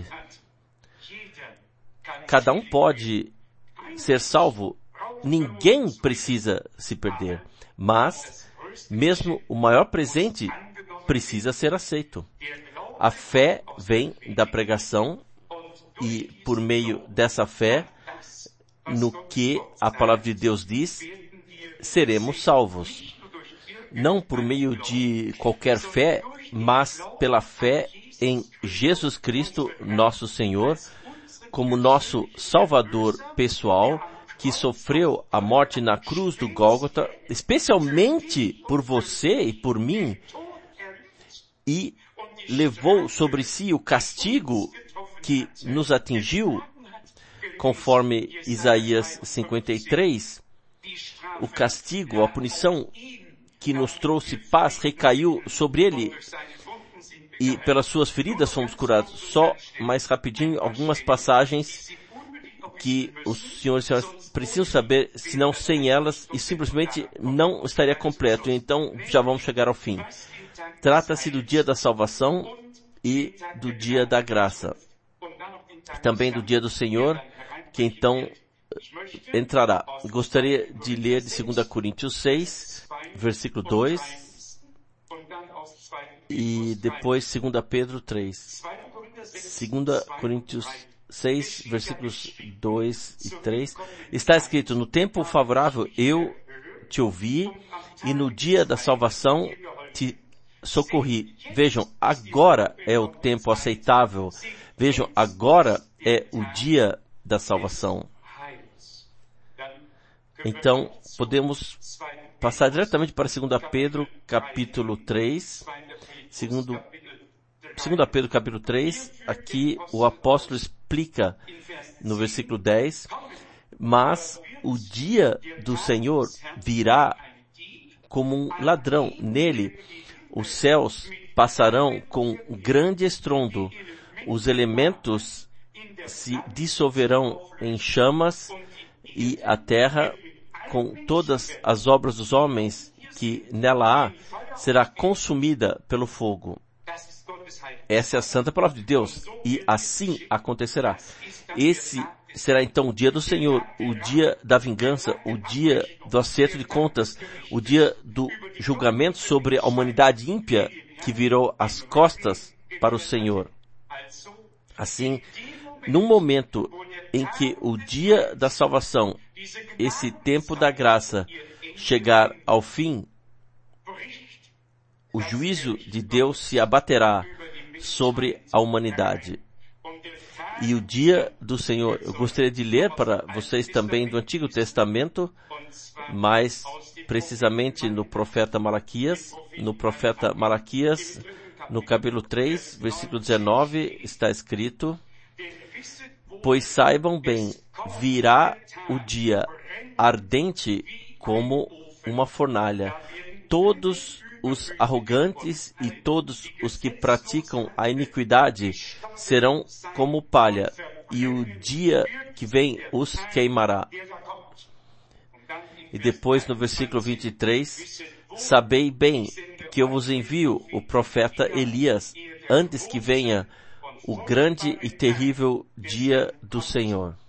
Cada um pode ser salvo. Ninguém precisa se perder. Mas, mesmo o maior presente precisa ser aceito. A fé vem da pregação e, por meio dessa fé, no que a palavra de Deus diz, seremos salvos. Não por meio de qualquer fé, mas pela fé em Jesus Cristo, nosso Senhor, como nosso Salvador pessoal, que sofreu a morte na cruz do Gólgota, especialmente por você e por mim, e levou sobre si o castigo que nos atingiu, conforme Isaías 53, o castigo, a punição que nos trouxe paz recaiu sobre ele e pelas suas feridas fomos curados. Só mais rapidinho algumas passagens que os senhores e senhoras precisam saber, senão sem elas e simplesmente não estaria completo. Então já vamos chegar ao fim. Trata-se do dia da salvação e do dia da graça. Também do dia do Senhor, que então entrará. Gostaria de ler de 2 Coríntios 6, versículo 2, e depois 2 Pedro 3. 2 Coríntios 6, versículos 2 e 3. Está escrito, no tempo favorável eu te ouvi, e no dia da salvação te socorri. Vejam, agora é o tempo aceitável. Vejam, agora é o dia da salvação. Então, podemos passar diretamente para 2 Pedro, capítulo 3. 2 Pedro, capítulo 3, aqui o apóstolo explica no versículo 10, mas o dia do Senhor virá como um ladrão. Nele, os céus passarão com grande estrondo, os elementos se dissolverão em chamas e a terra, com todas as obras dos homens que nela há, será consumida pelo fogo. Essa é a santa palavra de Deus, e assim acontecerá. Esse será então o dia do Senhor, o dia da vingança, o dia do acerto de contas, o dia do julgamento sobre a humanidade ímpia que virou as costas para o Senhor. Assim, num momento em que o dia da salvação, esse tempo da graça, chegar ao fim, o juízo de Deus se abaterá sobre a humanidade. E o dia do Senhor, eu gostaria de ler para vocês também do Antigo Testamento, mais precisamente no profeta Malaquias. No profeta Malaquias, no capítulo 3, versículo 19, está escrito: pois saibam bem, virá o dia ardente como uma fornalha. Todos os arrogantes e todos os que praticam a iniquidade serão como palha, e o dia que vem os queimará. E depois no versículo 23, sabei bem que eu vos envio o profeta Elias, antes que venha o grande e terrível dia do Senhor.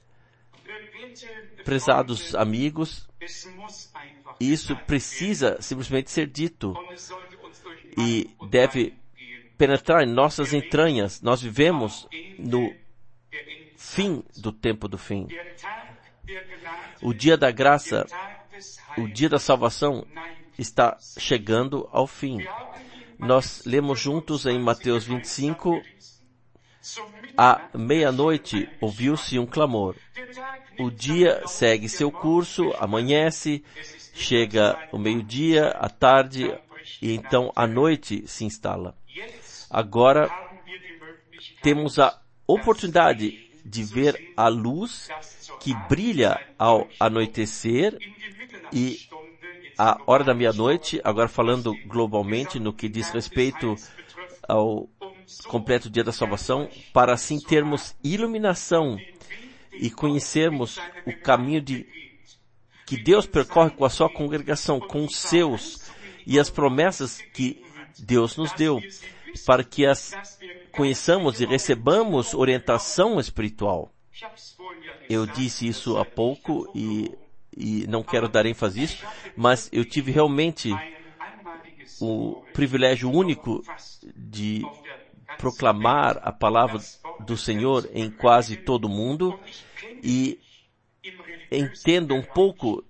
Prezados amigos, isso precisa simplesmente ser dito e deve penetrar em nossas entranhas. Nós vivemos no fim do tempo do fim. O dia da graça, o dia da salvação está chegando ao fim. Nós lemos juntos em Mateus 25, à meia-noite ouviu-se um clamor. O dia segue seu curso, amanhece, chega o meio-dia, a tarde, e então a noite se instala. Agora temos a oportunidade de ver a luz que brilha ao anoitecer e a hora da meia-noite, agora falando globalmente no que diz respeito ao completo dia da salvação, para assim termos iluminação e conhecermos o caminho que Deus percorre com a sua congregação, com os seus, e as promessas que Deus nos deu, para que as conheçamos e recebamos orientação espiritual. Eu disse isso há pouco e não quero dar ênfase nisso, mas eu tive realmente o privilégio único de proclamar a palavra do Senhor em quase todo o mundo, e entendo um pouco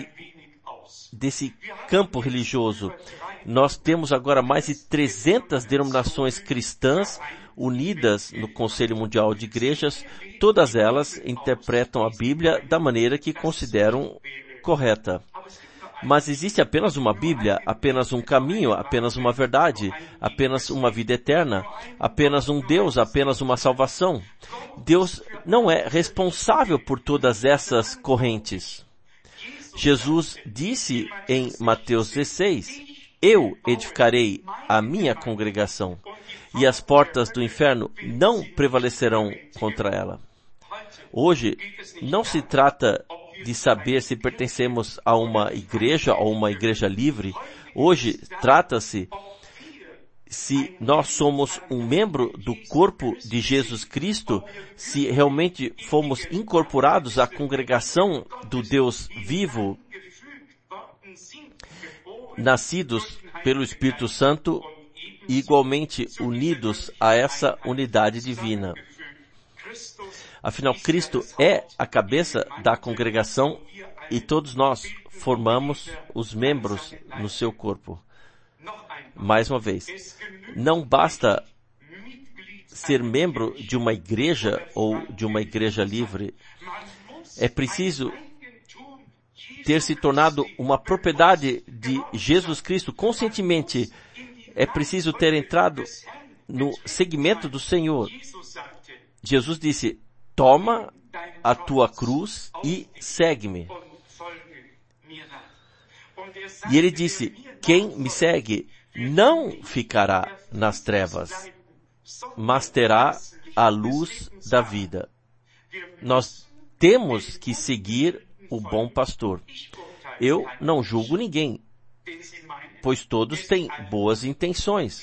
desse campo religioso. Nós temos agora mais de 300 denominações cristãs unidas no Conselho Mundial de Igrejas. Todas elas interpretam a Bíblia da maneira que consideram correta. Mas existe apenas uma Bíblia, apenas um caminho, apenas uma verdade, apenas uma vida eterna, apenas um Deus, apenas uma salvação. Deus não é responsável por todas essas correntes. Jesus disse em Mateus 16, eu edificarei a minha congregação, e as portas do inferno não prevalecerão contra ela. Hoje, não se trata de saber se pertencemos a uma igreja ou uma igreja livre. Hoje, trata-se se nós somos um membro do corpo de Jesus Cristo, se realmente fomos incorporados à congregação do Deus vivo, nascidos pelo Espírito Santo e igualmente unidos a essa unidade divina. Afinal, Cristo é a cabeça da congregação e todos nós formamos os membros no seu corpo. Mais uma vez, não basta ser membro de uma igreja ou de uma igreja livre. É preciso ter se tornado uma propriedade de Jesus Cristo conscientemente. É preciso ter entrado no segmento do Senhor. Jesus disse, toma a tua cruz e segue-me. E ele disse, quem me segue não ficará nas trevas, mas terá a luz da vida. Nós temos que seguir o bom pastor. Eu não julgo ninguém, pois todos têm boas intenções.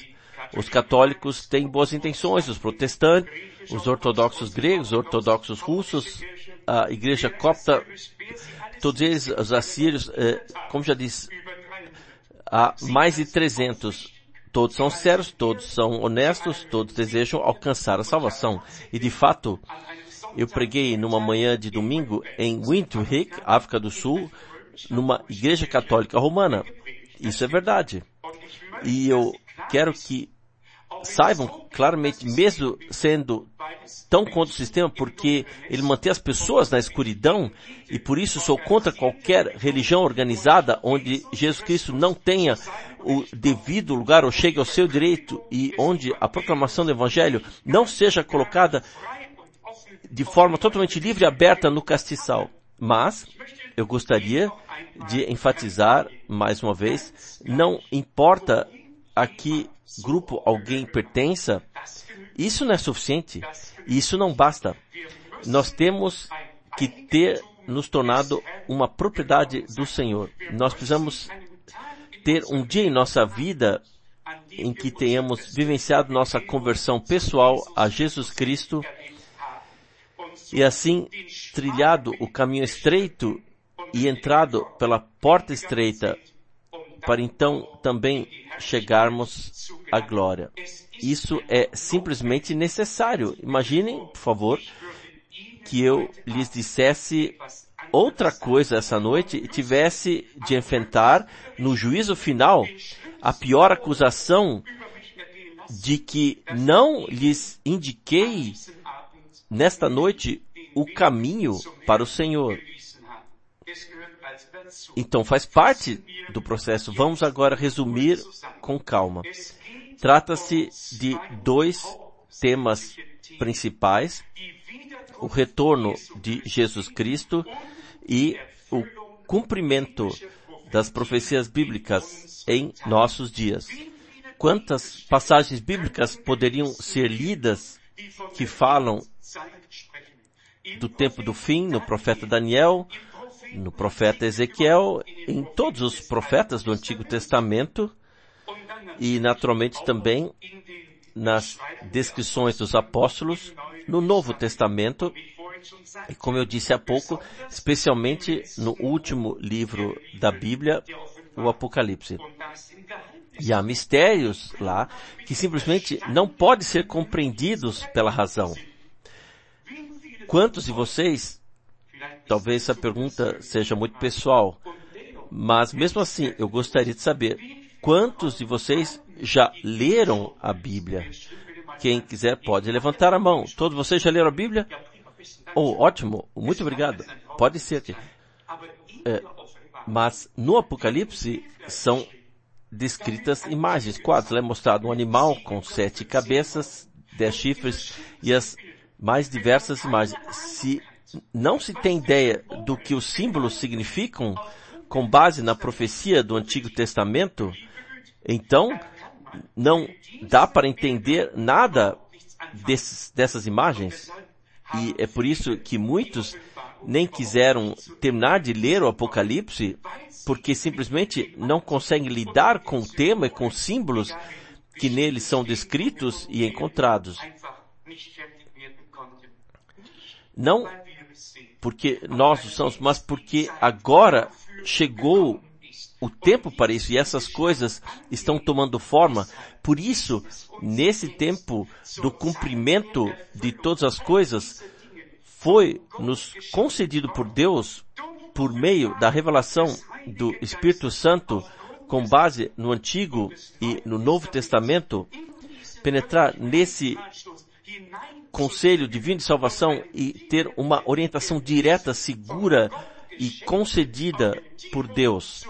Os católicos têm boas intenções, os protestantes, os ortodoxos gregos, os ortodoxos russos, a igreja copta, todos eles, os assírios, como já disse, há mais de 300. Todos são sérios, todos são honestos, todos desejam alcançar a salvação. E de fato, eu preguei numa manhã de domingo em Windhoek, África do Sul, numa igreja católica romana. Isso é verdade. E eu quero que saibam claramente, mesmo sendo tão contra o sistema, porque ele mantém as pessoas na escuridão, e por isso sou contra qualquer religião organizada onde Jesus Cristo não tenha o devido lugar ou chegue ao seu direito, e onde a proclamação do Evangelho não seja colocada de forma totalmente livre e aberta no castiçal. Mas eu gostaria de enfatizar mais uma vez, não importa a que grupo alguém pertença, isso não é suficiente, isso não basta. Nós temos que ter nos tornado uma propriedade do Senhor. Nós precisamos ter um dia em nossa vida em que tenhamos vivenciado nossa conversão pessoal a Jesus Cristo e assim trilhado o caminho estreito e entrado pela porta estreita para então também chegarmos à glória. Isso é simplesmente necessário. Imaginem, por favor, que eu lhes dissesse outra coisa essa noite e tivesse de enfrentar no juízo final a pior acusação de que não lhes indiquei nesta noite o caminho para o Senhor. Então faz parte do processo. Vamos agora resumir com calma. Trata-se de dois temas principais: o retorno de Jesus Cristo e o cumprimento das profecias bíblicas em nossos dias. Quantas passagens bíblicas poderiam ser lidas que falam do tempo do fim no profeta Daniel, no profeta Ezequiel, em todos os profetas do Antigo Testamento e naturalmente também nas descrições dos apóstolos no Novo Testamento e, como eu disse há pouco, especialmente no último livro da Bíblia, o Apocalipse. E há mistérios lá que simplesmente não podem ser compreendidos pela razão. Quantos de vocês, talvez essa pergunta seja muito pessoal, mas mesmo assim eu gostaria de saber, quantos de vocês já leram a Bíblia? Quem quiser pode levantar a mão. Todos vocês já leram a Bíblia? Oh, ótimo, muito obrigado. Pode ser que... mas no Apocalipse são descritas imagens, quadros. É mostrado um animal com 7 cabeças, 10 chifres e as mais diversas imagens. Se não se tem ideia do que os símbolos significam, com base na profecia do Antigo Testamento, então não dá para entender nada dessas imagens. E é por isso que muitos nem quiseram terminar de ler o Apocalipse, porque simplesmente não conseguem lidar com o tema e com os símbolos que neles são descritos e encontrados. Não porque nós somos, mas porque agora chegou o tempo para isso e essas coisas estão tomando forma. Por isso, nesse tempo do cumprimento de todas as coisas, foi nos concedido por Deus, por meio da revelação do Espírito Santo, com base no Antigo e no Novo Testamento, penetrar nesse conselho divino de salvação e ter uma orientação direta, segura e concedida por Deus.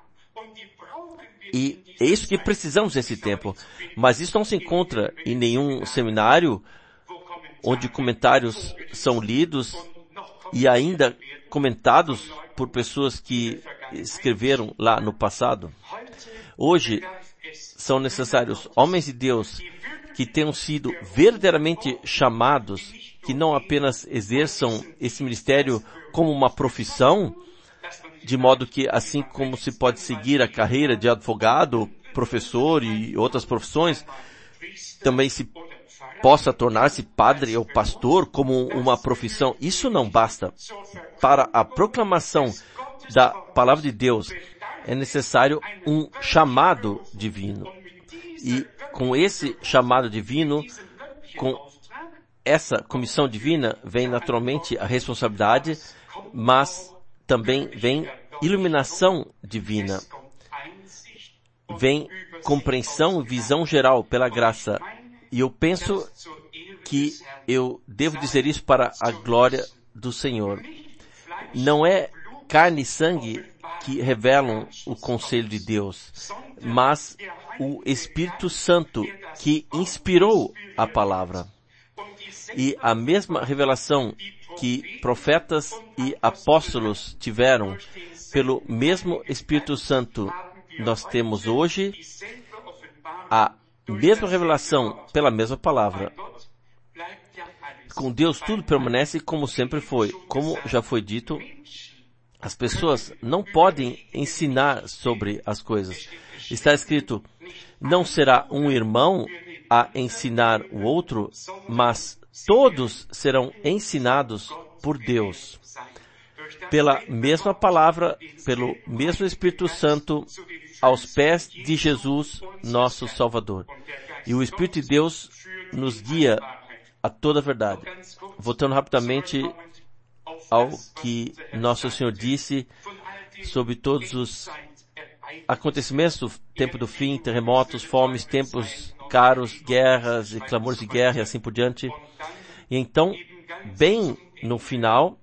E é isso que precisamos nesse tempo. Mas isso não se encontra em nenhum seminário onde comentários são lidos e ainda comentados por pessoas que escreveram lá no passado. Hoje são necessários homens de Deus que tenham sido verdadeiramente chamados, que não apenas exerçam esse ministério como uma profissão, de modo que, assim como se pode seguir a carreira de advogado, professor e outras profissões, também se possa tornar-se padre ou pastor como uma profissão. Isso não basta. Para a proclamação da palavra de Deus é necessário um chamado divino. E com esse chamado divino, com essa comissão divina, vem naturalmente a responsabilidade, mas também vem iluminação divina. Vem compreensão e visão geral pela graça. E eu penso que eu devo dizer isso para a glória do Senhor. Não é carne e sangue que revelam o conselho de Deus, mas o Espírito Santo que inspirou a palavra. E a mesma revelação que profetas e apóstolos tiveram pelo mesmo Espírito Santo nós temos hoje, a mesma revelação pela mesma palavra. Com Deus tudo permanece como sempre foi. Como já foi dito, as pessoas não podem ensinar sobre as coisas. Está escrito, não será um irmão a ensinar o outro, mas todos serão ensinados por Deus. Pela mesma palavra, pelo mesmo Espírito Santo, aos pés de Jesus, nosso Salvador. E o Espírito de Deus nos guia a toda a verdade. Voltando rapidamente ao que Nosso Senhor disse sobre todos os acontecimentos do tempo do fim, terremotos, fomes, tempos caros, guerras e clamores de guerra e assim por diante. E então, bem no final,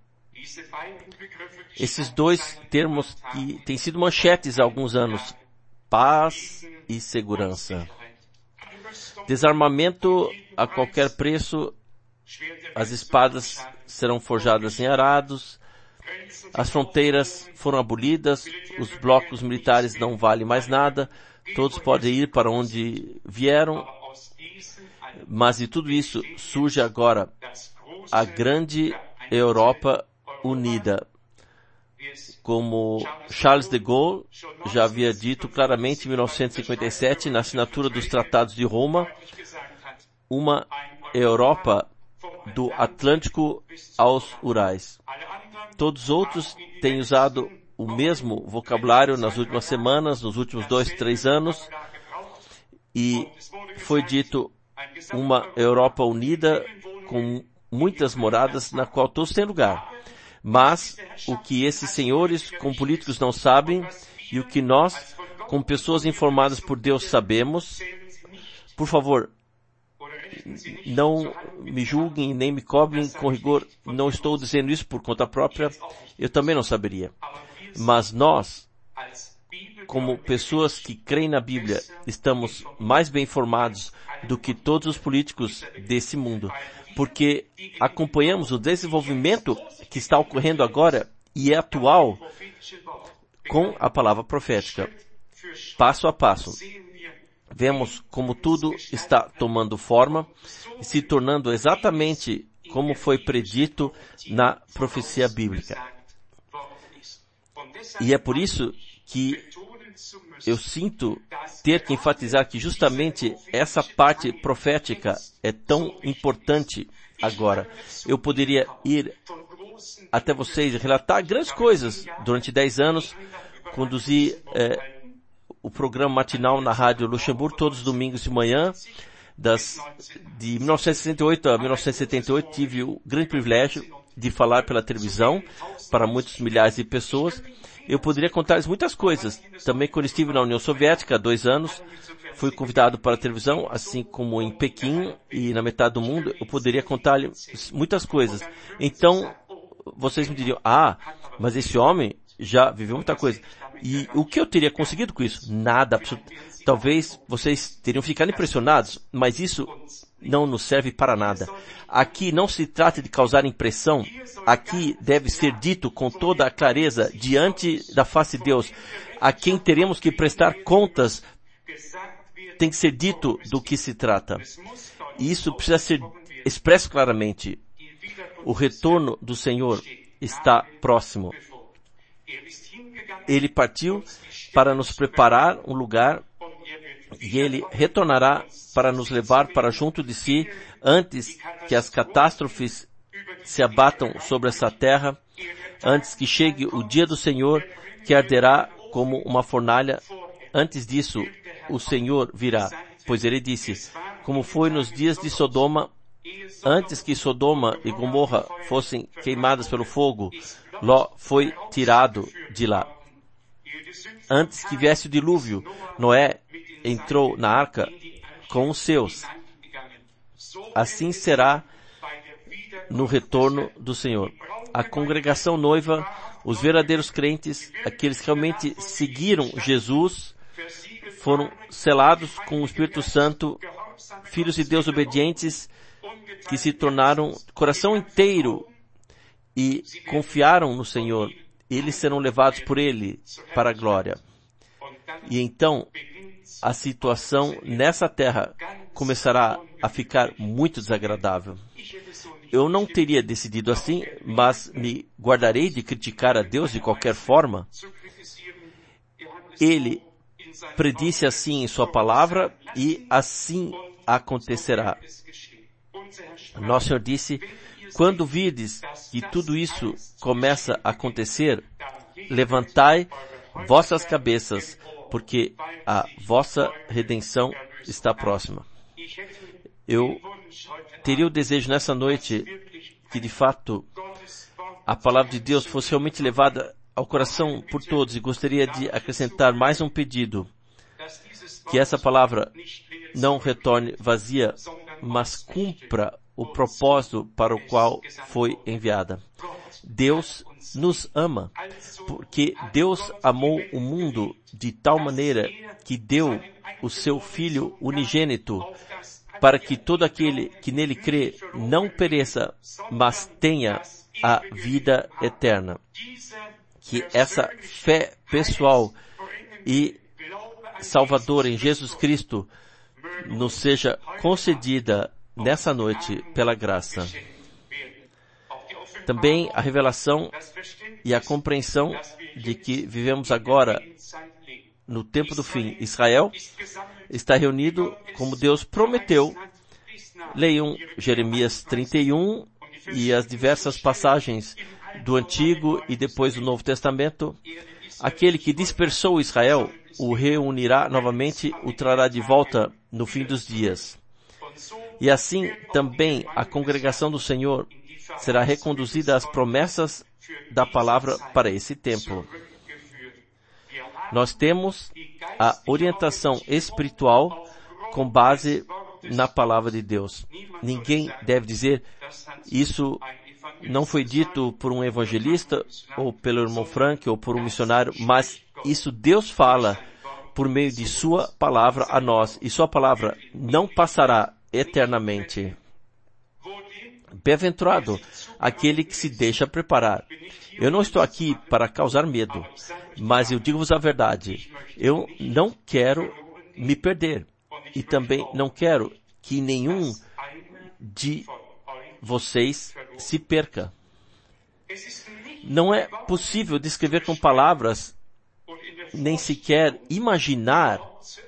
esses dois termos que têm sido manchetes há alguns anos, paz e segurança. Desarmamento a qualquer preço, as espadas serão forjadas em arados, as fronteiras foram abolidas, os blocos militares não valem mais nada, todos podem ir para onde vieram, mas de tudo isso surge agora a grande Europa unida. Como Charles de Gaulle já havia dito claramente em 1957, na assinatura dos Tratados de Roma, uma Europa do Atlântico aos Urais. Todos os outros têm usado o mesmo vocabulário nas últimas semanas, nos últimos 2, 3 anos, e foi dito uma Europa unida com muitas moradas na qual todos têm lugar. Mas o que esses senhores com políticos não sabem e o que nós, com pessoas informadas por Deus, sabemos, por favor, não me julguem, nem me cobrem com rigor, não estou dizendo isso por conta própria, eu também não saberia. Mas nós, como pessoas que creem na Bíblia, estamos mais bem informados do que todos os políticos desse mundo, porque acompanhamos o desenvolvimento que está ocorrendo agora e é atual com a palavra profética. Passo a passo, vemos como tudo está tomando forma e se tornando exatamente como foi predito na profecia bíblica. E é por isso que eu sinto ter que enfatizar que justamente essa parte profética é tão importante agora. Eu poderia ir até vocês e relatar grandes coisas. Durante 10 anos, conduzi o programa matinal na Rádio Luxemburgo todos os domingos de manhã. De 1968 a 1978, tive o grande privilégio de falar pela televisão para muitos milhares de pessoas. Eu poderia contar-lhes muitas coisas. Também quando estive na União Soviética há 2 anos, fui convidado para a televisão, assim como em Pequim e na metade do mundo, eu poderia contar-lhes muitas coisas. Então, vocês me diriam, mas esse homem já viveu muita coisa. E o que eu teria conseguido com isso? Nada, talvez vocês teriam ficado impressionados, mas isso não nos serve para nada. Aqui não se trata de causar impressão, aqui deve ser dito com toda a clareza diante da face de Deus, a quem teremos que prestar contas, tem que ser dito do que se trata. E isso precisa ser expresso claramente. O retorno do Senhor está próximo. Ele partiu para nos preparar um lugar E ele retornará para nos levar para junto de si antes que as catástrofes se abatam sobre essa terra, antes que chegue o dia do Senhor, que arderá como uma fornalha. Antes disso, o Senhor virá, pois ele disse, como foi nos dias de Sodoma, antes que Sodoma e Gomorra fossem queimadas pelo fogo, Ló foi tirado de lá. Antes que viesse o dilúvio, Noé entrou na arca com os seus. Assim será no retorno do Senhor. A congregação noiva, os verdadeiros crentes, aqueles que realmente seguiram Jesus, foram selados com o Espírito Santo, filhos de Deus obedientes, que se tornaram coração inteiro e confiaram no Senhor. Eles serão levados por Ele para a glória. E então, a situação nessa terra começará a ficar muito desagradável. Eu não teria decidido assim, mas me guardarei de criticar a Deus de qualquer forma. Ele predisse assim em sua palavra e assim acontecerá. Nosso Senhor disse, quando virdes que tudo isso começa a acontecer, levantai vossas cabeças, porque a vossa redenção está próxima. Eu teria o desejo nessa noite que, de fato, a palavra de Deus fosse realmente levada ao coração por todos, e gostaria de acrescentar mais um pedido, que essa palavra não retorne vazia, mas cumpra o propósito para o qual foi enviada. Deus nos ama, porque Deus amou o mundo de tal maneira que deu o seu Filho unigênito, para que todo aquele que nele crê não pereça, mas tenha a vida eterna. Que essa fé pessoal e salvadora em Jesus Cristo nos seja concedida nessa noite pela graça. Também a revelação e a compreensão de que vivemos agora no tempo do fim. Israel está reunido como Deus prometeu. Leiam Jeremias 31 e as diversas passagens do Antigo e depois do Novo Testamento. Aquele que dispersou Israel o reunirá novamente, o trará de volta no fim dos dias. E assim também a congregação do Senhor será reconduzida às promessas da palavra para esse tempo. Nós temos a orientação espiritual com base na palavra de Deus. Ninguém deve dizer, isso não foi dito por um evangelista, ou pelo irmão Frank, ou por um missionário, mas isso Deus fala por meio de sua palavra a nós, e sua palavra não passará eternamente. Bem-aventurado aquele que se deixa preparar. Eu não estou aqui para causar medo, mas eu digo-vos a verdade. Eu não quero me perder, e também não quero que nenhum de vocês se perca. Não é possível descrever com palavras, nem sequer imaginar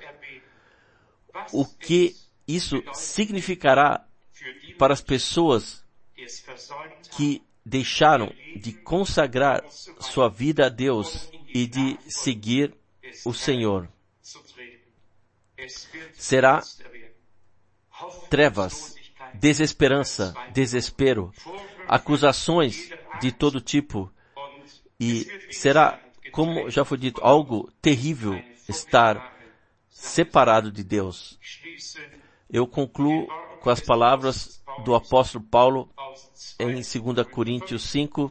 o que isso significará para as pessoas que deixaram de consagrar sua vida a Deus e de seguir o Senhor. Será trevas, desesperança, desespero, acusações de todo tipo, e será, como já foi dito, algo terrível estar separado de Deus. Eu concluo com as palavras do apóstolo Paulo em 2 Coríntios 5,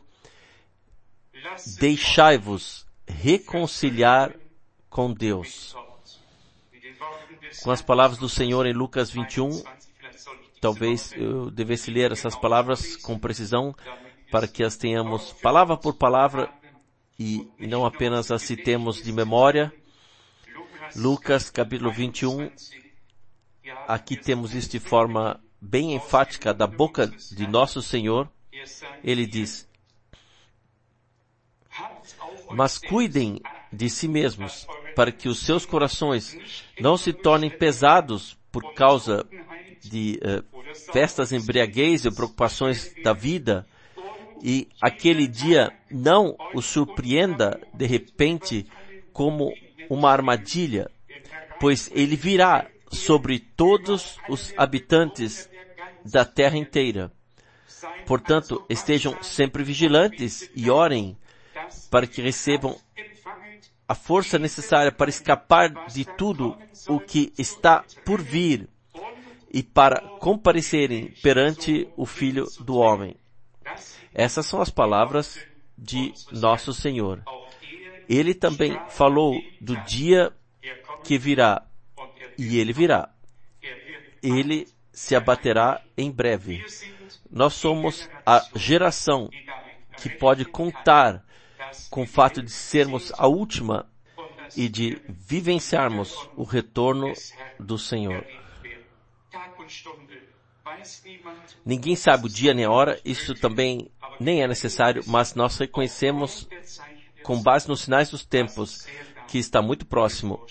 deixai-vos reconciliar com Deus. Com as palavras do Senhor em Lucas 21, talvez eu devesse ler essas palavras com precisão, para que as tenhamos palavra por palavra e não apenas as citemos de memória. Lucas capítulo 21, aqui temos isso de forma bem enfática da boca de nosso Senhor. Ele diz, mas cuidem de si mesmos para que os seus corações não se tornem pesados por causa de festas embriaguez e preocupações da vida, e aquele dia não os surpreenda de repente como uma armadilha, pois ele virá sobre todos os habitantes da terra inteira. Portanto, estejam sempre vigilantes e orem para que recebam a força necessária para escapar de tudo o que está por vir e para comparecerem perante o Filho do Homem. Essas são as palavras de nosso Senhor. Ele também falou do dia que virá, e ele virá. Ele se abaterá em breve. Nós somos a geração que pode contar com o fato de sermos a última e de vivenciarmos o retorno do Senhor. Ninguém sabe o dia nem a hora, isso também nem é necessário, mas nós reconhecemos, com base nos sinais dos tempos, que está muito próximo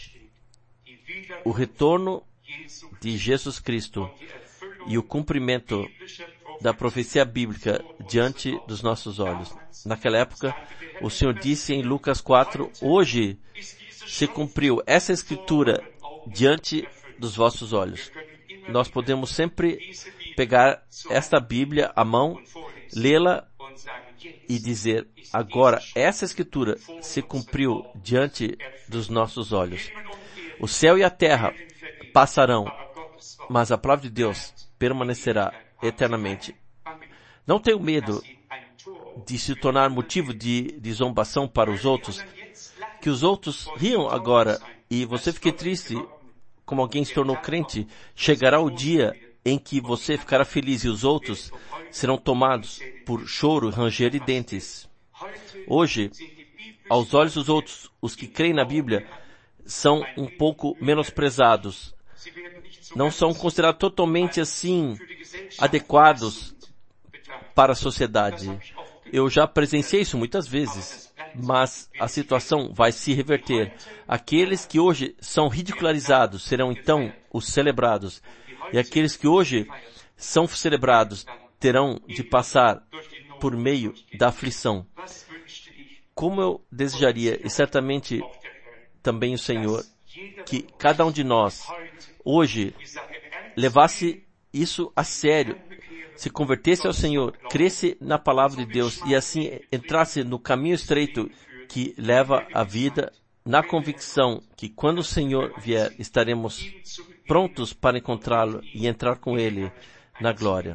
o retorno de Jesus Cristo e o cumprimento da profecia bíblica diante dos nossos olhos. Naquela época, o Senhor disse em Lucas 4, hoje se cumpriu essa escritura diante dos vossos olhos. Nós podemos sempre pegar esta Bíblia à mão, lê-la e dizer, agora essa escritura se cumpriu diante dos nossos olhos. O céu e a terra passarão, mas a palavra de Deus permanecerá eternamente. Não tenho medo de se tornar motivo de zombação para os outros, que os outros riam agora e você fique triste como alguém se tornou crente. Chegará o dia em que você ficará feliz e os outros serão tomados por choro, ranger de dentes. Hoje, aos olhos dos outros, os que creem na Bíblia são um pouco menosprezados. Não são considerados totalmente assim adequados para a sociedade. Eu já presenciei isso muitas vezes, mas a situação vai se reverter. Aqueles que hoje são ridicularizados serão então os celebrados, e aqueles que hoje são celebrados terão de passar por meio da aflição. Como eu desejaria, e certamente também o Senhor, que cada um de nós hoje levasse isso a sério, se convertesse ao Senhor, cresce na palavra de Deus e assim entrasse no caminho estreito que leva à vida, na convicção que quando o Senhor vier, estaremos prontos para encontrá-lo e entrar com Ele na glória.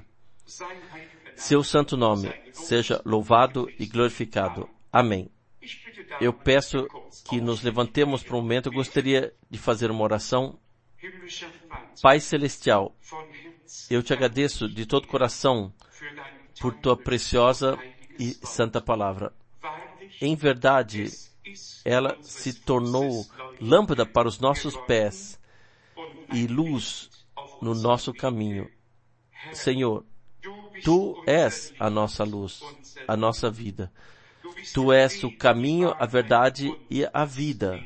Seu santo nome seja louvado e glorificado. Amém. Eu peço que nos levantemos por um momento. Eu gostaria de fazer uma oração. Pai Celestial, eu te agradeço de todo o coração por tua preciosa e santa palavra. Em verdade, ela se tornou lâmpada para os nossos pés e luz no nosso caminho. Senhor, tu és a nossa luz, a nossa vida. Tu és o caminho, a verdade e a vida.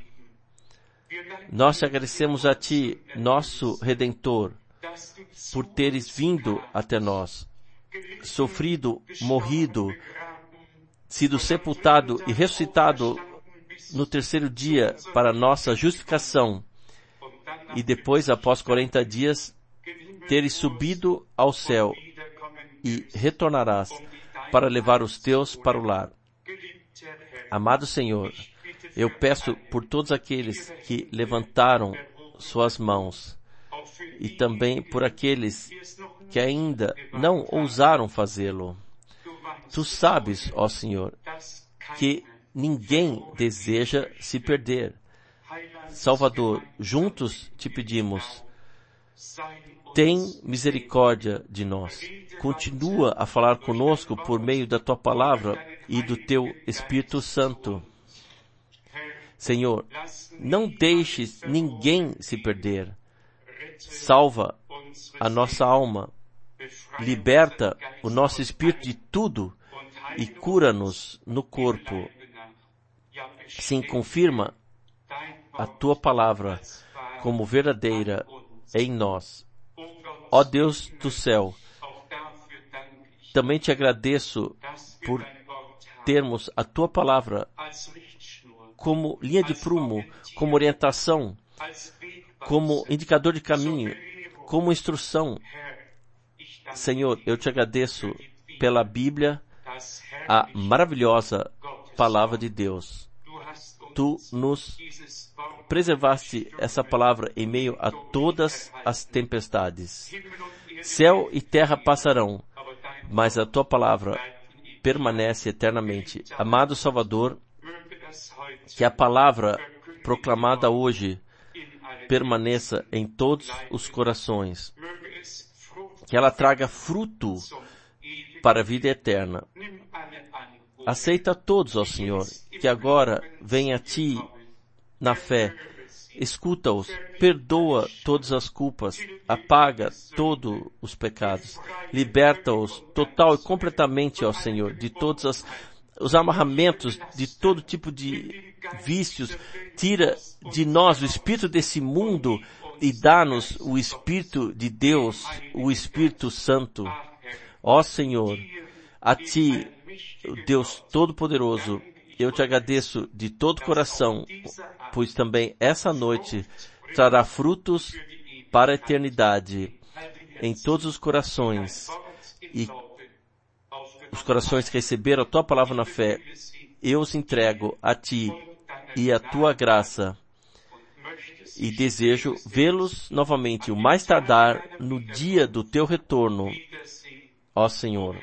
Nós te agradecemos a ti, nosso Redentor, por teres vindo até nós, sofrido, morrido, sido sepultado e ressuscitado no terceiro dia para nossa justificação, e depois, após 40 dias, teres subido ao céu e retornarás para levar os teus para o lar. Amado Senhor, eu peço por todos aqueles que levantaram suas mãos e também por aqueles que ainda não ousaram fazê-lo. Tu sabes, ó Senhor, que ninguém deseja se perder. Salvador, juntos te pedimos, tem misericórdia de nós. Continua a falar conosco por meio da tua palavra e do teu Espírito Santo. Senhor, não deixes ninguém se perder. Salva a nossa alma, liberta o nosso espírito de tudo e cura-nos no corpo. Sim, confirma a tua palavra como verdadeira em nós. Ó Deus do céu, também te agradeço por termos a tua palavra como linha de prumo, como orientação, como indicador de caminho, como instrução. Senhor, eu te agradeço pela Bíblia, a maravilhosa palavra de Deus. Tu nos preservaste essa palavra em meio a todas as tempestades. Céu e terra passarão, mas a tua palavra permanece eternamente. Amado Salvador, que a palavra proclamada hoje permaneça em todos os corações. Que ela traga fruto para a vida eterna. Aceita todos, ó Senhor, que agora venha a Ti na fé. Escuta-os, perdoa todas as culpas, apaga todos os pecados, liberta-os total e completamente, ó Senhor, de todos os amarramentos, de todo tipo de vícios. Tira de nós o espírito desse mundo e dá-nos o Espírito de Deus, o Espírito Santo. Ó Senhor, a Ti, Deus Todo-Poderoso, eu te agradeço de todo o coração, pois também essa noite trará frutos para a eternidade em todos os corações. E os corações que receberam a Tua palavra na fé, eu os entrego a Ti e a Tua graça. E desejo vê-los novamente, o mais tardar, no dia do Teu retorno. Ó Senhor,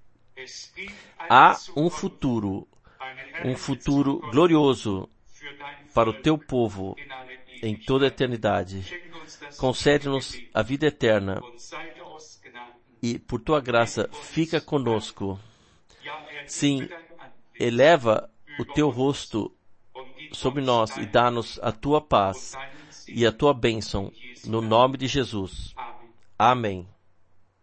há um futuro glorioso para o Teu povo em toda a eternidade. Concede-nos a vida eterna e, por Tua graça, fica conosco. Sim, eleva o Teu rosto sobre nós e dá-nos a Tua paz e a Tua bênção, no nome de Jesus. Amém.